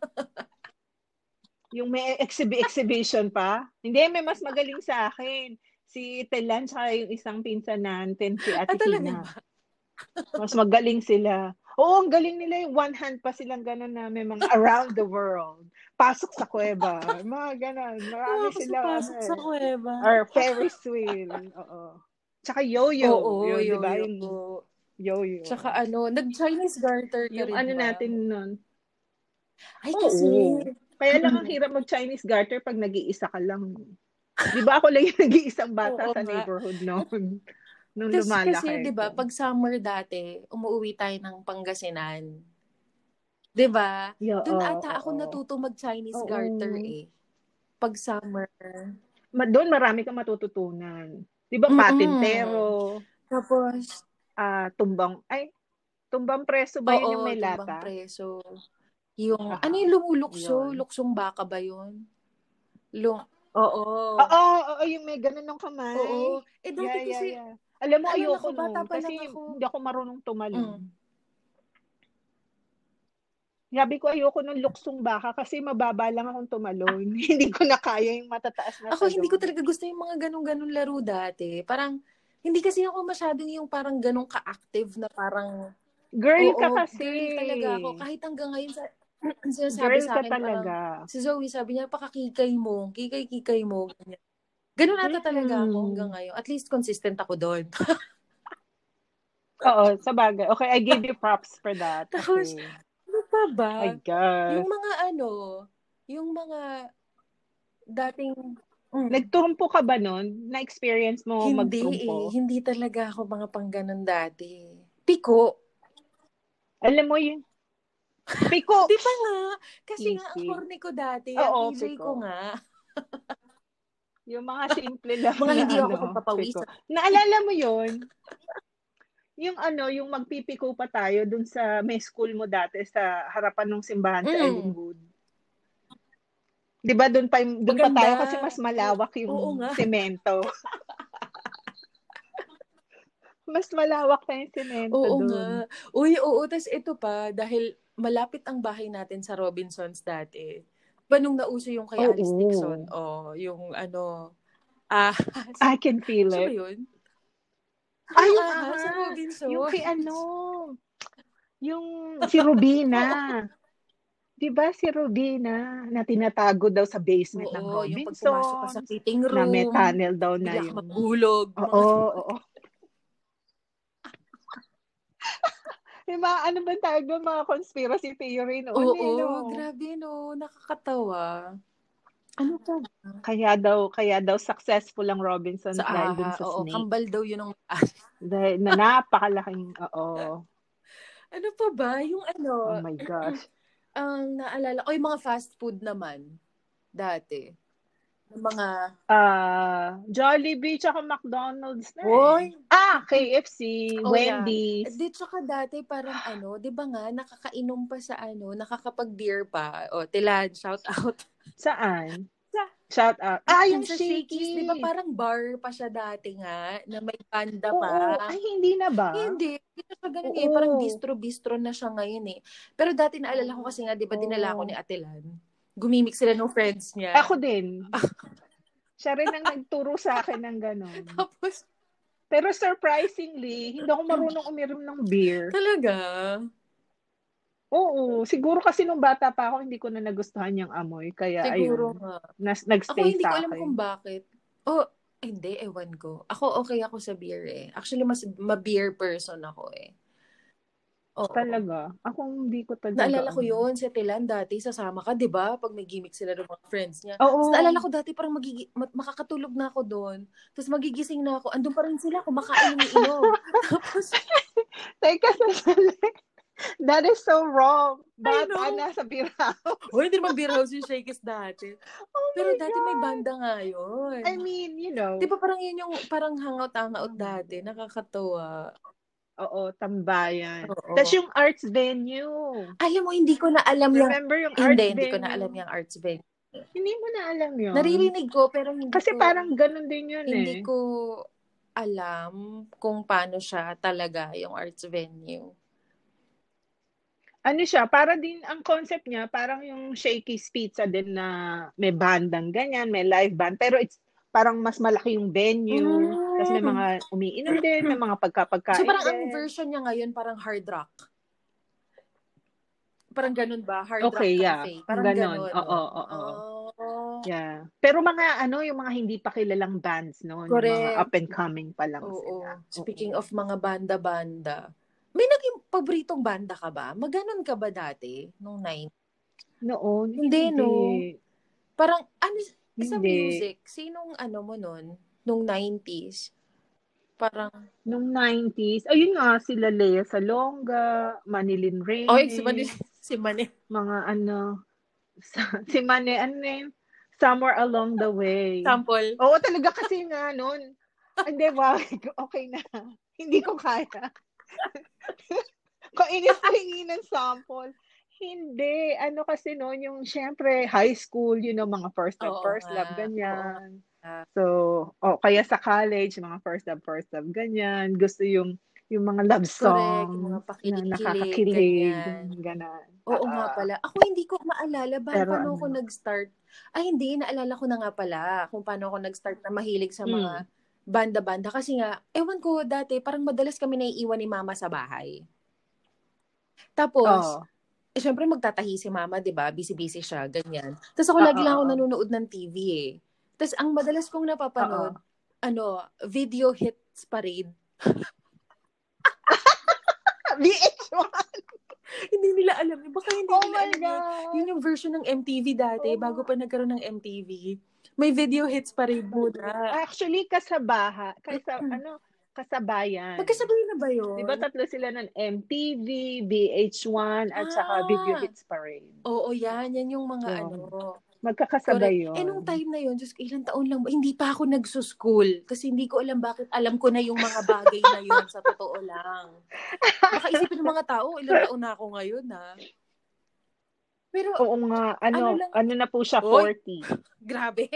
Yung may exhibi- exhibition pa. Hindi, may mas magaling sa akin. Si Telan, tsaka yung isang pinsan natin, si Ah, Ate talaga Hina. ba? Mas magaling sila. Oo, ang galing nila yung one hand pa silang gano'n na may mga around the world. Pasok sa kuweba. Mga gano'n. Marami sila, ano Nakakasapasok sa eh. kuweba. Or Ferris wheel. Oo. Tsaka yo-yo. Oo, Yun, di ba? yo-yo. Yung yo-yo. Tsaka ano, nag-Chinese garter ka Yung rin ano ba? natin nun. Ay, kasi. Oo. Kaya lang ang hirap mag-Chinese garter pag nag-iisa ka lang. Di ba ako lang yung nag-iisang bata Oo sa nga. neighborhood noon? Nung Kasi, kasi lumalaki 'di ba, ko. pag summer dati, umuwi tayo ng Pangasinan. 'Di ba? Yeah, Doon oo, ata ako oo. natuto mag-Chinese garter Oo. eh. Pag summer. Ma- doon marami kang matututunan. 'Di ba Mm. patintero, Tapos, ah tumbang ay tumbang preso ba oo, yun yung may tumbang lata? preso. Yung, ano Aha. yung lumulukso? Yun. Luksong baka ba yun? Lung, oo. Oo, oo, yung may ganun ng kamay. Oo. Eh, dati Yeah, yeah, kasi, yeah. Alam mo, naalala ayoko ko, bata nun. pa lang Kasi ako. hindi ako marunong tumalon. Mm. Sabi ko, ayoko ng luksong baka kasi mababa lang akong tumalon. Hindi ko na kaya yung matataas na Ako, hindi ko talon. talaga gusto yung mga ganong-ganon laro dati. Parang, hindi kasi ako masyadong yung parang ganong ka-active na parang, Girl ka oo, kasi. girl talaga ako. Kahit hanggang ngayon, sa, sinasabi Girl sa ka akin, parang, talaga. si Zoe, sabi niya, pakakikay mo, kikay-kikay mo. Ganyan. Ganun ata talaga ako hanggang Mm-mm. ngayon. At least consistent ako doon. Oo, sa bagay. Okay, I give you props for that. Tapos, Okay. ano pa ba? I guess. Yung mga ano, yung mga dating, mm, Nagturumpo ka ba nun? Na-experience mo hindi eh. magtrumpo? Hindi talaga ako mga pang ganun dati. Piko. Alam mo yun? Piko! Di ba nga? Kasi nga, ang Easy. corny ko dati, ang Oo, A J ko piko. nga. Yung mga simple lang Mga na hindi ako ano, piko. pagpapawisan. Naalala mo yun? Yung ano, yung magpipiko pa tayo dun sa may school mo dati sa harapan ng simbahan sa Mm, Ellenwood. 'Di ba dun pa dun pa maganda. tayo kasi mas O- malawak oo yung nga. semento. Mas malawak pa yung semento Oo dun. nga. Uy, oo. Tas ito pa, dahil malapit ang bahay natin sa Robinsons dati. Ba nung nauso yung kay Alice Nixon? Oo. Oh, yung ano, ahas. I can feel Siya ba it. yun? Ah, Yung yung ahas sa ahas. Yung kay ano, Robinsons. yung si Rubina. Oo. 'Di ba si Rubina na tinatago daw sa basement ng Oo, yung pag pumasok ka sa Robinsons, fitting na may room, tunnel daw na bigla ka yung maghulog. oo, Mga oo. Yung mga ano bang tawag doon, mga conspiracy theory noon oo, eh, no? grabe no, nakakatawa. Ano pa ba? Kaya daw, kaya daw successful ang Sa Robinsons dahil aha, dun sa oo, snake. kambal daw yun ng Dahil na napakalaking, oo. ano pa ba? Yung Oh ano, my gosh. ang naalala ko, yung mga fast food naman, dati. Yung mga, Ah, Jollibee tsaka McDonald's na eh. hoy, Ah, K F C, oh yeah. Wendy's. Di tsaka dati parang ano, di ba nga, nakakainom pa sa ano, nakakapag-beer pa. O, Tilan, shout out. Saan? Sa, Shout out. Ah, yung sa Shakey's, di ba Shakey's. parang bar pa siya dati nga, na may banda Oo. pa. Ay, hindi na ba? Hindi, hindi na siya ganun eh. Parang Oo. distro-bistro na siya ngayon eh. Pero dati naalala ko kasi nga, di ba dinala ko ni Oo. Ate Lan? Gumimik sila ng friends niya. Ako din. Siya rin ang nagturo sa akin ng ganon. Tapos, Pero surprisingly, hindi ako marunong uminom ng beer. talaga? Oo, siguro kasi nung bata pa ako, hindi ko na nagustuhan yung amoy. Kaya Siguro ayun, nga. nas, Ako nagstay hindi ko sa alam kung akin. bakit. Oh, hindi, ewan ko. Ako okay ako sa beer eh. Actually, mas ma-beer person ako eh. Oo. Talaga. Ako hindi ko talaga Naalala ko ano. yun, sa Tilan dati, sasama ka, di ba? Pag may gimmick sila ng mga friends niya. Tapos Oo. naalala ko dati, parang magigi- ma- makakatulog na ako doon. Tapos magigising na ako. Andun pa rin sila, kumakain ng iinom. Tapos, Teka, sasali. That is so wrong. I Bata know. na sa beer house. Oh, hindi naman beer house yung Shakey's dati. Oh Pero my dati may God. banda nga yun. I mean, you Di know. ba parang yun yung parang hangout-hangout Oh my dati. God. Nakakatawa. Oo, tambayan. Tapos Oo. yung arts venue. Alam mo, hindi ko na alam yung... Remember yung Hindi, arts hindi ko na alam venue? yung arts venue. Hindi mo na alam yon. Naririnig ko, pero hindi Kasi ko... parang ganun din yun Hindi eh. ko alam kung paano siya talaga yung arts venue. Ano siya, para din, ang concept niya, parang yung Shakey's Pizza din na may bandang ganyan, may live band, pero it's parang mas malaki yung venue, tapos may Mm. mga umiinom din, may mga So pagkapagkain parang ang din. version niya ngayon parang hard rock. Parang ganun ba? Hard rock Okay, yeah. cafe. Parang Ganon. ganun, Oo, no? oo. Oh, Yeah. Pero mga ano, yung mga hindi pa kilalang bands noon, yung mga up correct. and coming pa lang sila. Oo. Speaking Oo. of mga banda-banda, may naging paboritong banda ka ba? Maganon ka ba dati? Nung nine? Noon, Hindi, hindi. no? Parang, ano, sa Hindi. music, sinong ano mo nun? Nung nineties? Parang, Nung nineties, ayun nga, sila Lea Salonga, Manilyn oy, si Manil, Reyes, si Manil. mga ano, sa- si Mane, ano yun? Somewhere Along the Way. Sample. Oo, talaga kasi nga noon. Hindi, wag. Okay na. Hindi ko kaya. Kainis ko hingi ng sample. Hindi. Ano kasi no'n, yung siyempre high school, you know, mga first love, Oo first love, nga, oo ganyan. nga. So, o kaya sa college, mga first love, first love, ganyan. Gusto yung yung mga love Correct, yung mga songs na pakilig-kilig, nakakakilig, ganyan. gano'n. Oo Oo. nga pala. Ako hindi ko maalala ba Pero paano ako ano, nag-start. Ay hindi, naalala ko na nga pala kung paano ako nag-start na mahilig sa hmm, mga banda-banda. Kasi nga, ewan ko dati, parang madalas kami naiiwan ni mama sa bahay. Tapos, oo. eh, syempre magtatahi si mama, di ba? Busy-busy siya, ganyan. Tapos ako lagi Oo, lang ako oo. nanonood ng T V eh. Tapos ang madalas kong Oo. napapanood, ano, video hits parade. V H one! Hindi nila alam. eh. Baka hindi Oh nila my alam yun. Yun God! yung version ng M T V dati, Oo bago nga. pa nagkaroon ng M T V. May video hits parade muna. Actually, kasabaha, kaysa, ano, kasabayan. Magkasabay na ba 'Di ba yun? tatlo sila ng M T V, V H one, at saka Video Ah! Hits Parade. Oo, yan. Yan yung mga ano. Yun. Correct. Magkakasabay Eh, nung yun. time na yun, Diyos ko, ilang taon lang ba? Hindi pa ako nagsuschool. Kasi hindi ko alam bakit alam ko na yung mga bagay na yun sa totoo lang. Baka isipin ng mga tao, ilang taon na ako ngayon, ha? Pero, Oo nga, ano ano, lang, ano na po siya, oy, forty. grabe.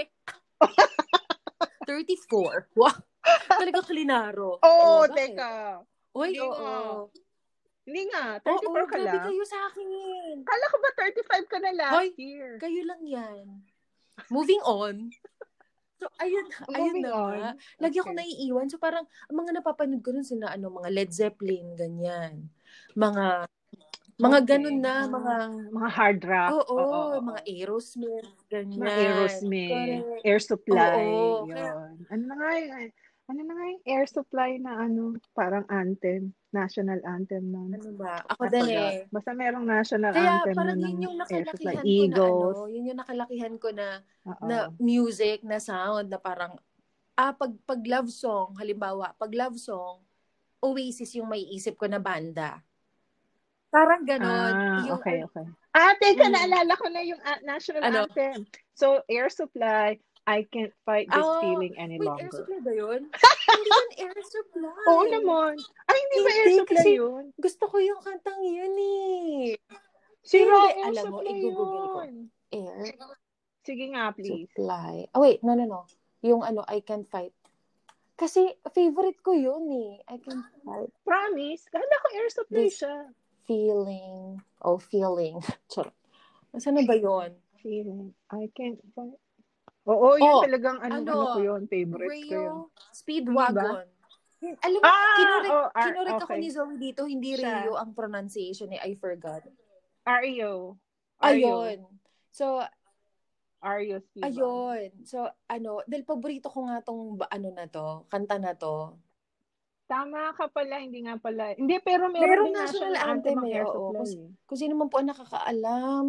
thirty-four. Wow. Talaga klinaro. Oo, Oh, bakit? teka. Uy, Hindi nga. oo. Hindi nga, Oo, thirty-four ka grabe lang. kayo sa akin. Kala ko ba thirty-five ka na last Hoy, year? kayo lang yan. Moving on. So, ayun, ayun Moving na nga. on. Lagi ako Okay. naiiwan. So, parang, ang mga napapanood ko nun sila, ano, mga Led Zeppelin, ganyan. Mga, mga ganun Okay. na, mga, Ah, mga hard rock. oo, Oo, oo, mga oo. Aerosmith, Mga ganyan. Aerosmith, Correct. Air Supply, Oo, kaya, yon. Ano na nga yung, ano na nga yung Air Supply na ano, parang anthem, national anthem nun. ano ba, ako I din forgot. eh. Basta merong national Kaya anthem parang nun ng yun yung Air Supply. nakalakihan ko na Eagles. ano, yun yung nakalakihan ko na na Oo. music, na sound, na parang, ah, pag, pag love song, halimbawa, pag love song, Oasis yung may isip ko na banda. Parang ganon. Ah, Yung, okay, okay. Ah, teka, mm, naalala ko na yung uh, national ano, anthem. So, Air Supply, I can't fight this oh, feeling any wait, Air longer. Supply ba yun? Hindi yun Air Oo Supply. naman. Ay, hindi ba Air Hindi, Supply kasi yun? gusto ko yung kantang yun eh. Sira Hindi, Air alam mo, Supply i-google ko. yun. Air Sige nga, please. Supply. Oh, wait, no, no, no. Yung ano, I Can Fight. Kasi, favorite ko yun eh. I Can Fight Promise? Kala ko Air Supply This siya. Feeling. Oh, Feeling. Charot. Saan na ba yun? Feeling. I can't fight. Oo, yun Oh, talagang ano, ano ko ano, yun. Favorites ko yun. Rayo Hindi ba? Speedwagon. Alam mo, Ah, kinurek, oh, R, kinurek ako okay. ni Zoe dito, hindi Siya. Rayo ang pronunciation eh, I forgot. R E O. R E O. Ayun. So, R E O Speedwagon. ayun. So, ano, dahil paborito ko nga tong, ba- ano na to, kanta na to. Tama ka pala, hindi nga pala. Hindi, pero meron Merong ding national national anthem anthem ang eh, Air oo. Supply. Kung, Eh. kung sino man po ang nakakaalam.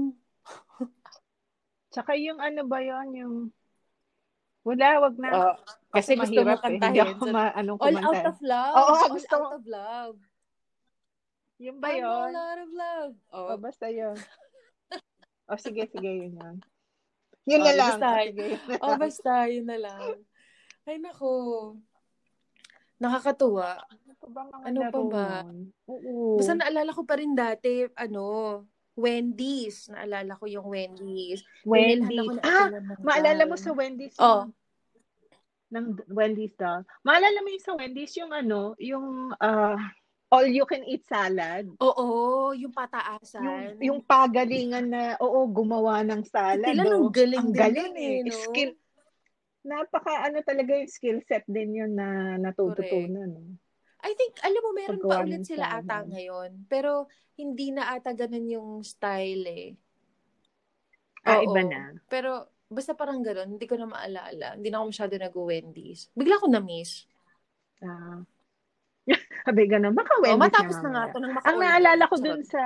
Tsaka yung ano ba yon yung... Wala, wag na. Uh, Kasi kasi gusto mo mahirap eh. Hindi kantahin. ako ma anong All Out kumanta. of Love. Oo, All gusto mo. Out of Love. Yung ba I'm all yon? out of love. O, Oh, basta yun. O, sige, sige, yun yun. Yun oh na di lang. basta. O, sige, yun na Oh, lang. basta. Yun na lang. Ay, nako. Nakakatuwa. Ano pa ba mga Ano pa laro ba? nun? Basta Oo. naalala ko pa rin dati, ano, Wendy's. Naalala ko yung Wendy's. Binilhan ako Wendy's. ni Ate Ah, Lon ng maalala mo gown. sa Wendy's Oh, yung ng Wendy's doll. Maalala mo yung sa Wendy's yung ano, yung uh, all you can eat salad. oo, yung Yung pataasan. yung pagalingan na oo, gumawa ng Si salad, Tilan, ang oh. galing Ang din galing nun eh. eh, no? Skill. Napaka ano talaga yung skill set din yun na Correct. natututunan. No? I think, alam mo, meron pa Paggawa ulit ng sila ata salad. ngayon. Pero, hindi na ata ganun yung style eh. Ah, Oo. iba na. Pero, basta parang ganun. Hindi ko na maalala. Hindi na ako masyado nag-Wendy's. Bigla ko na-miss. Ah. Sabi ganun, baka Oh, Wendy's na matapos na nga mamaya. to nang Ang maka-order. naalala ko Charot. dun sa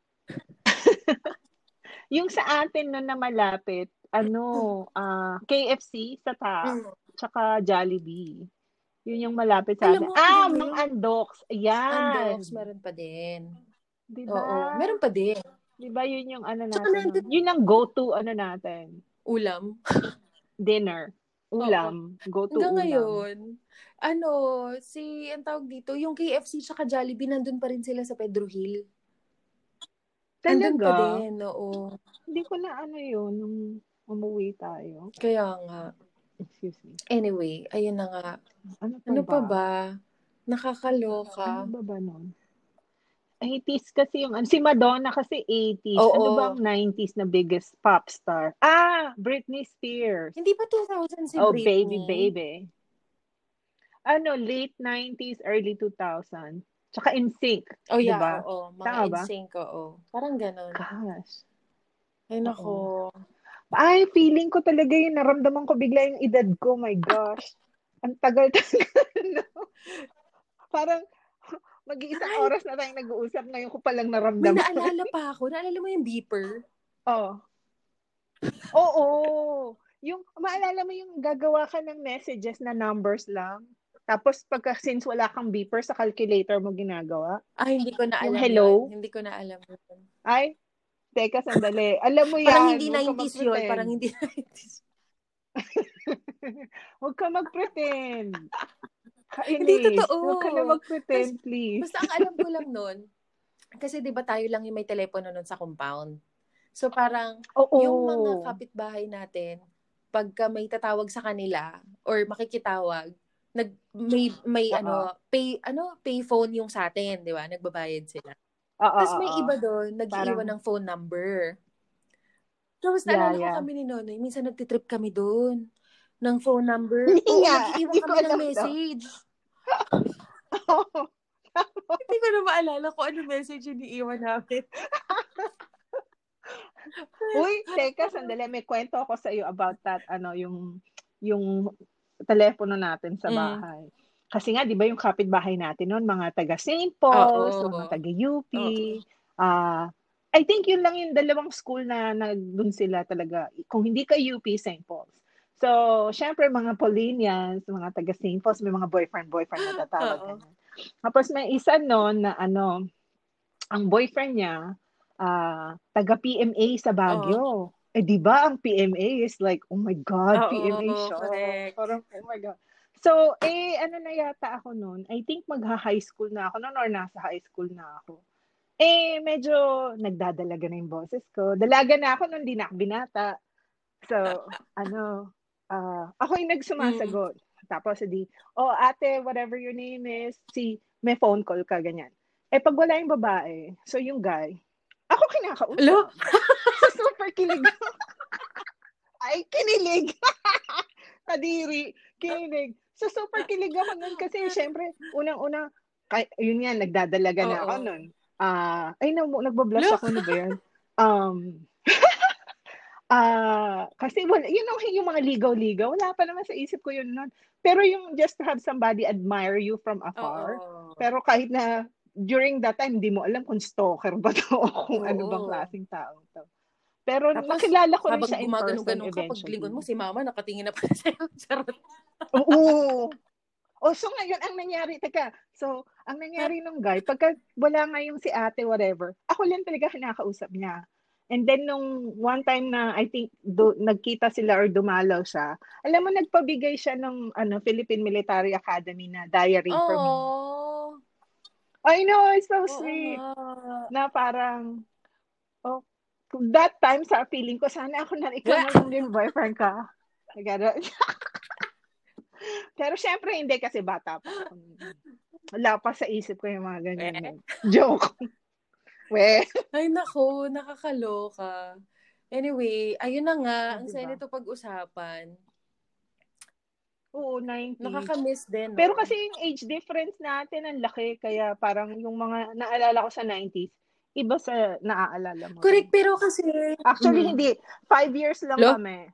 yung sa atin no na malapit, ano, uh, K F C sa Taft, Mm. tsaka Jollibee. Yun yung malapit sa Alam atin. mo, Ah, hanggang Mang ngayon, Andoks. Ayan. Andox, meron pa din. Oo, Diba? meron pa din. Diba yun yung ano Tsaka natin nun? nandun, Yun ang go-to ano natin. ulam. Dinner. Oo. Ulam. Go-to Hanggang ulam. ngayon, ano, si, ang tawag dito, yung K F C tsaka Jollibee, nandun pa rin sila sa Pedro Hill. Andun pa Talaga? din, oo. Hindi ko na ano yun, nung umuwi tayo. Kaya nga. Excuse me. Anyway, ayun na nga. Ano pa Ano pa ba? ba? Ano Nakakaloka. ba ba nun? eighties kasi yung, ano, si Madonna kasi eighties. Ano ba Oo. ang nineties na biggest pop star? Ah, Britney Spears. Hindi ba two thousand si Oh, baby, Britney? baby. Ano, late nineties, early two thousand. Tsaka NSYNC, Oh di yeah, ba? oo. Mga Tama ba? NSYNC, oo. Parang ganun. Gosh. Ay, nako. Oo. Ay, feeling ko talaga yun. Naramdaman ko bigla yung edad ko. My gosh. Ang tagal-tagal. Parang mag-iisang Ay, oras na tayong nag-uusap. Ngayon ko palang may naramdaman. naalala pa ako. Naalala mo yung beeper? Oh. Oo. Yung, maalala mo yung gagawa ka ng messages na numbers lang? Tapos pagka since wala kang beeper, sa calculator mo ginagawa? Ay, hindi ko na Yung alam yun. hello? Hindi ko na alam yun. Ay, teka, sandali. Alam mo Parang yan, hindi huwag ka nineties yun. Parang mag-pretend. hindi nineties. Huwag ka mag-pretend. Hindi Kainis. totoo. Huwag ka na Kasi, mag-pretend, please. basta ang alam ko lang nun, kasi di ba tayo lang yung may telepono nun sa compound. So parang, Oo. yung mga kapitbahay natin, pagka may tatawag sa kanila, or makikitawag, nag, may, may Oo. ano, pay, ano, pay phone yung sa atin, di ba? Nagbabayad sila. Oo, Tapos may oo. iba doon, nag-iiwan Parang, ng phone number. Tapos yeah, naalala ko yeah. kami ni Nonoy, minsan nagtitrip kami doon ng phone number. Hindi Oo, nga. nag-iiwan Hindi ko kami ng alam to. message. Hindi ko na maalala kung ano message yung iniiwan namin. Uy, teka, sandali. May kwento ako sa iyo about that, ano, yung, yung telepono natin sa Mm. bahay. Kasi nga, di ba yung kapitbahay natin noon, mga taga Saint Oo. Paul's, mga taga U P, Oo. ah, I think yun lang yung dalawang school na nandun sila talaga. Kung hindi ka U P, Saint Paul's. So, syempre, mga Paulinians, mga taga Saint Paul's, may mga boyfriend-boyfriend na tatawag Oo. ganyan. Tapos may isa noon na ano, ang boyfriend niya, ah, taga P M A sa Oo. Baguio. Eh, di ba, ang P M A is like, oh my God, Oo, P M A siya. correct. Parang, oh my God. So, eh, ano na yata ako noon? I think magha-high school na ako noon or nasa high school na ako. Eh, medyo nagdadalaga na yung boses ko. Dalaga na ako noon, di na ako binata. So, ano, ah, ako yung Mm. nagsumasagot. Tapos, di, oh, ate, whatever your name is, si, may phone call ka, ganyan. Eh, pag wala yung babae, so yung guy, ako Hello? kinakausap. So, super kilig. Ay, kinilig. Kadiri. Kinilig. So, super kilig ako nun kasi, syempre, unang-una, kay, yun yan, nagdadalaga na ako Oo. nun. Ah, ay, na, nagbablush Hello? ako, ano ba yan? Um, ah, kasi, wala, yun ang, yung mga ligaw-ligaw, wala pa naman sa isip ko yun nun. Pero yung just to have somebody admire you from afar, Oo. pero kahit na, during that time, hindi mo alam kung stalker ba to o kung ano bang Oo. klaseng tao to. Pero Tapos, nakilala ko rin habang siya in person gumaganong-ganong ka, pag lingon eventually. mo, si mama nakatingin na pala sa'yo. Charot. Oo. O, so ngayon, ang nangyari, teka, so, ang nangyari nung guy, pagka wala nga yung si ate, whatever, ako lang talaga kinakausap niya. And then, nung one time na, I think, do, nagkita sila or dumalaw siya, alam mo, nagpabigay siya ng ano, Philippine Military Academy na diary for me. Oh. I know, it's so Oo sweet. nga. Na parang, oh, that time, sa feeling ko, sana ako na ikaw na lang yung boyfriend ka. Nagano. Pero syempre, hindi kasi bata pa ako. Wala pa sa isip ko yung mga ganyan. Joke. We. Ay, nako, nakakaloka. Anyway, ayun na nga, Oh, ang diba? saya nito pag-usapan. Oo, nineties. Nakaka-miss din, no? Pero kasi yung age difference natin, ang laki. Kaya parang yung mga naalala ko sa nineties, iba sa naaalala mo Correct, rin. pero kasi... Actually, mm. hindi. Five years lang Lo? kami.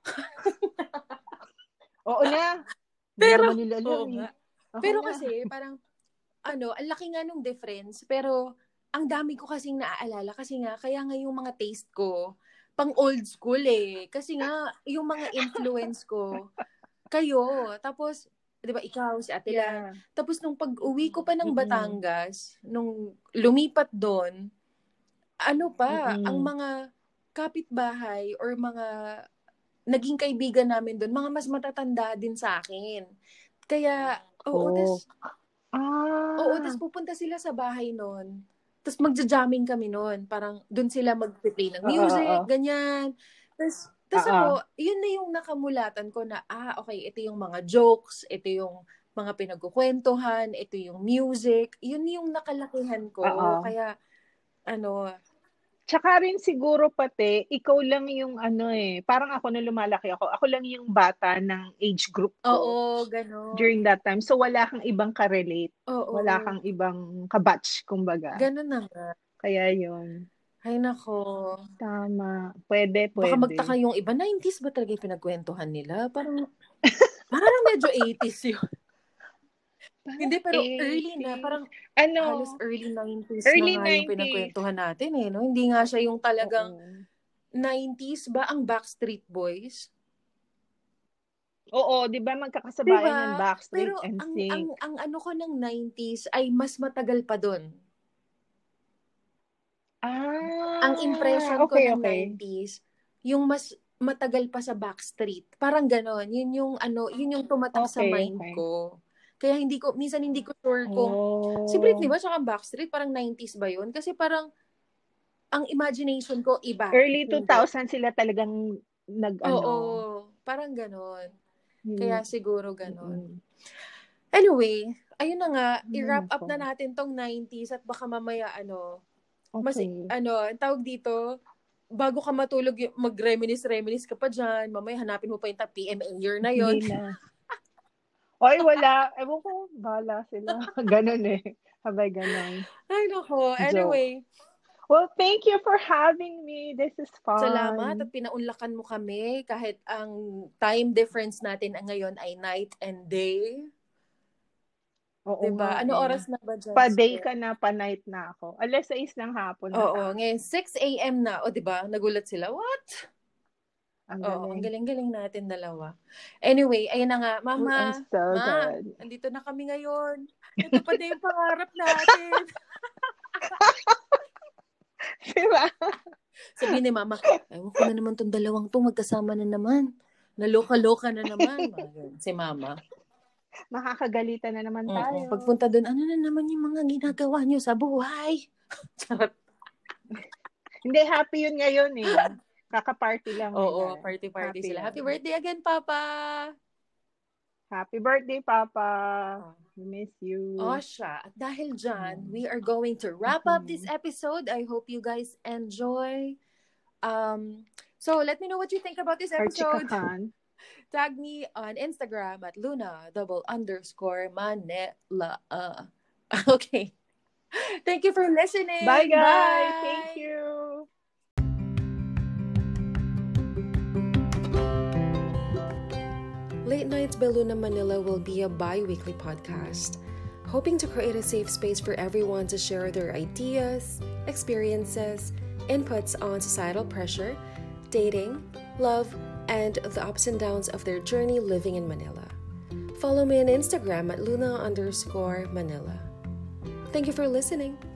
Oo na. Hindi Pero, naman nila alam oo eh. nga. Oo Pero na. kasi, parang, ano, ang laki nga nung difference, pero ang dami ko kasing naaalala kasi nga, kaya nga yung mga taste ko, pang old school eh. Kasi nga, yung mga influence ko, kayo, tapos, di ba, ikaw, si Ate Lan. Yeah. Tapos, nung pag-uwi ko pa ng Mm-mm. Batangas, nung lumipat doon, ano pa, Mm-mm. ang mga kapitbahay or mga naging kaibigan namin doon, mga mas matatanda din sa akin. Kaya, oo, Oh. tas, Ah. oo, tas pupunta sila sa bahay noon. Tapos magja-jamming kami noon. Parang doon sila mag-play ng Oo, music, oo. ganyan. Tapos, tapos Oo. ako, yun na yung nakamulatan ko na, ah, okay, ito yung mga jokes, ito yung mga pinagkukwentuhan, ito yung music. Yun yung nakalakihan ko. Oo. Kaya, ano, Tsaka rin siguro pati, ikaw lang yung ano eh, parang ako na lumalaki ako, ako lang yung bata ng age group ko oo, ganon. during that time. So wala kang ibang ka-relate. Oo, Wala kang ibang kabatch, kumbaga. ganon na nga. Kaya yun. Ay, nako. Tama. Pwede, Baka pwede. magtaka yung iba, nineties ba talaga yung pinagkwentuhan nila? Parang, parang medyo eighties yun. Parang Hindi, pero eighties. early na. Parang Ano, halos early nineties early na nga yung nineties. pinagkwentuhan natin eh. No? Hindi nga siya yung talagang Oo. nineties ba ang Backstreet Boys? Oo, di ba magkakasabayan Diba? ng Backstreet Pero and ang, Sync. ang, ang ano ko ng nineties ay mas matagal pa dun. Ah, Ang impression ko okay, ng okay. nineties, yung mas matagal pa sa Backstreet. Parang ganon. Yun yung ano, yun yung tumatak sa Okay, mind okay. ko. Kaya hindi ko, minsan hindi ko sure kung, Oh. si Britney ba tsaka Backstreet, parang nineties ba yun? Kasi parang, ang imagination ko iba. Early Hindi. two thousand sila talagang nag Oo, ano. parang ganon. Hmm. Kaya siguro ganon. Mm-mm. Anyway, ayun na nga, Ay, i-wrap up nako. na natin tong nineties at baka mamaya ano, mas, Okay. ano, ang tawag dito, bago ka matulog, y- mag-reminisce-reminisce ka pa dyan, mamaya hanapin mo pa yung P M A year na yon. Hindi na. Oy, wala. Ewan ko, bahala sila. Ganon eh. Habay ganon. Ay, nako. Anyway, Well, thank you for having me. This is fun. salamat at pinaunlakan mo kami kahit ang time difference natin ang ngayon ay night and day. Oo Diba? nga Ano eh. oras na ba dyan? Pa-day sir? ka na, pa-night na ako. alas sais ng hapon na Oo, sa akin. ngayon six a.m. na. O, diba? Nagulat sila. What? Ang Oo, ang galing. galing-galing natin dalawa. Anyway, ayun na nga. Oh, Mama, I'm so ma, good. andito na kami ngayon. Ito pa din yung pangarap natin. Diba? Sabi ni Mama, ewan ko na naman tong dalawang to, magkasama na naman. Naloka-loka na naman. Ayun, si Mama. Makakagalitan na naman tayo. Mm-mm. Pagpunta doon, ano na naman yung mga ginagawa nyo sa buhay? Charot. Hindi, happy yun ngayon eh. Kaka-party lang Oo, nila. party-party Happy sila. yan. Happy birthday again, Papa! Happy birthday, Papa. Oh. We miss you. Oh, siya. At dahil dyan, Mm. we are going to wrap up Mhm. this episode. I hope you guys enjoy. Um, so, let me know what you think about this Our episode. chikahan. Tag me on Instagram at Luna double underscore Manila. Uh, okay. Thank you for listening. Bye, guys. Bye. Thank you. Late Nights by Luna Manila will be a bi-weekly podcast, hoping to create a safe space for everyone to share their ideas, experiences, inputs on societal pressure, dating, love, and the ups and downs of their journey living in Manila. Follow me on Instagram at Luna underscore Manila. Thank you for listening.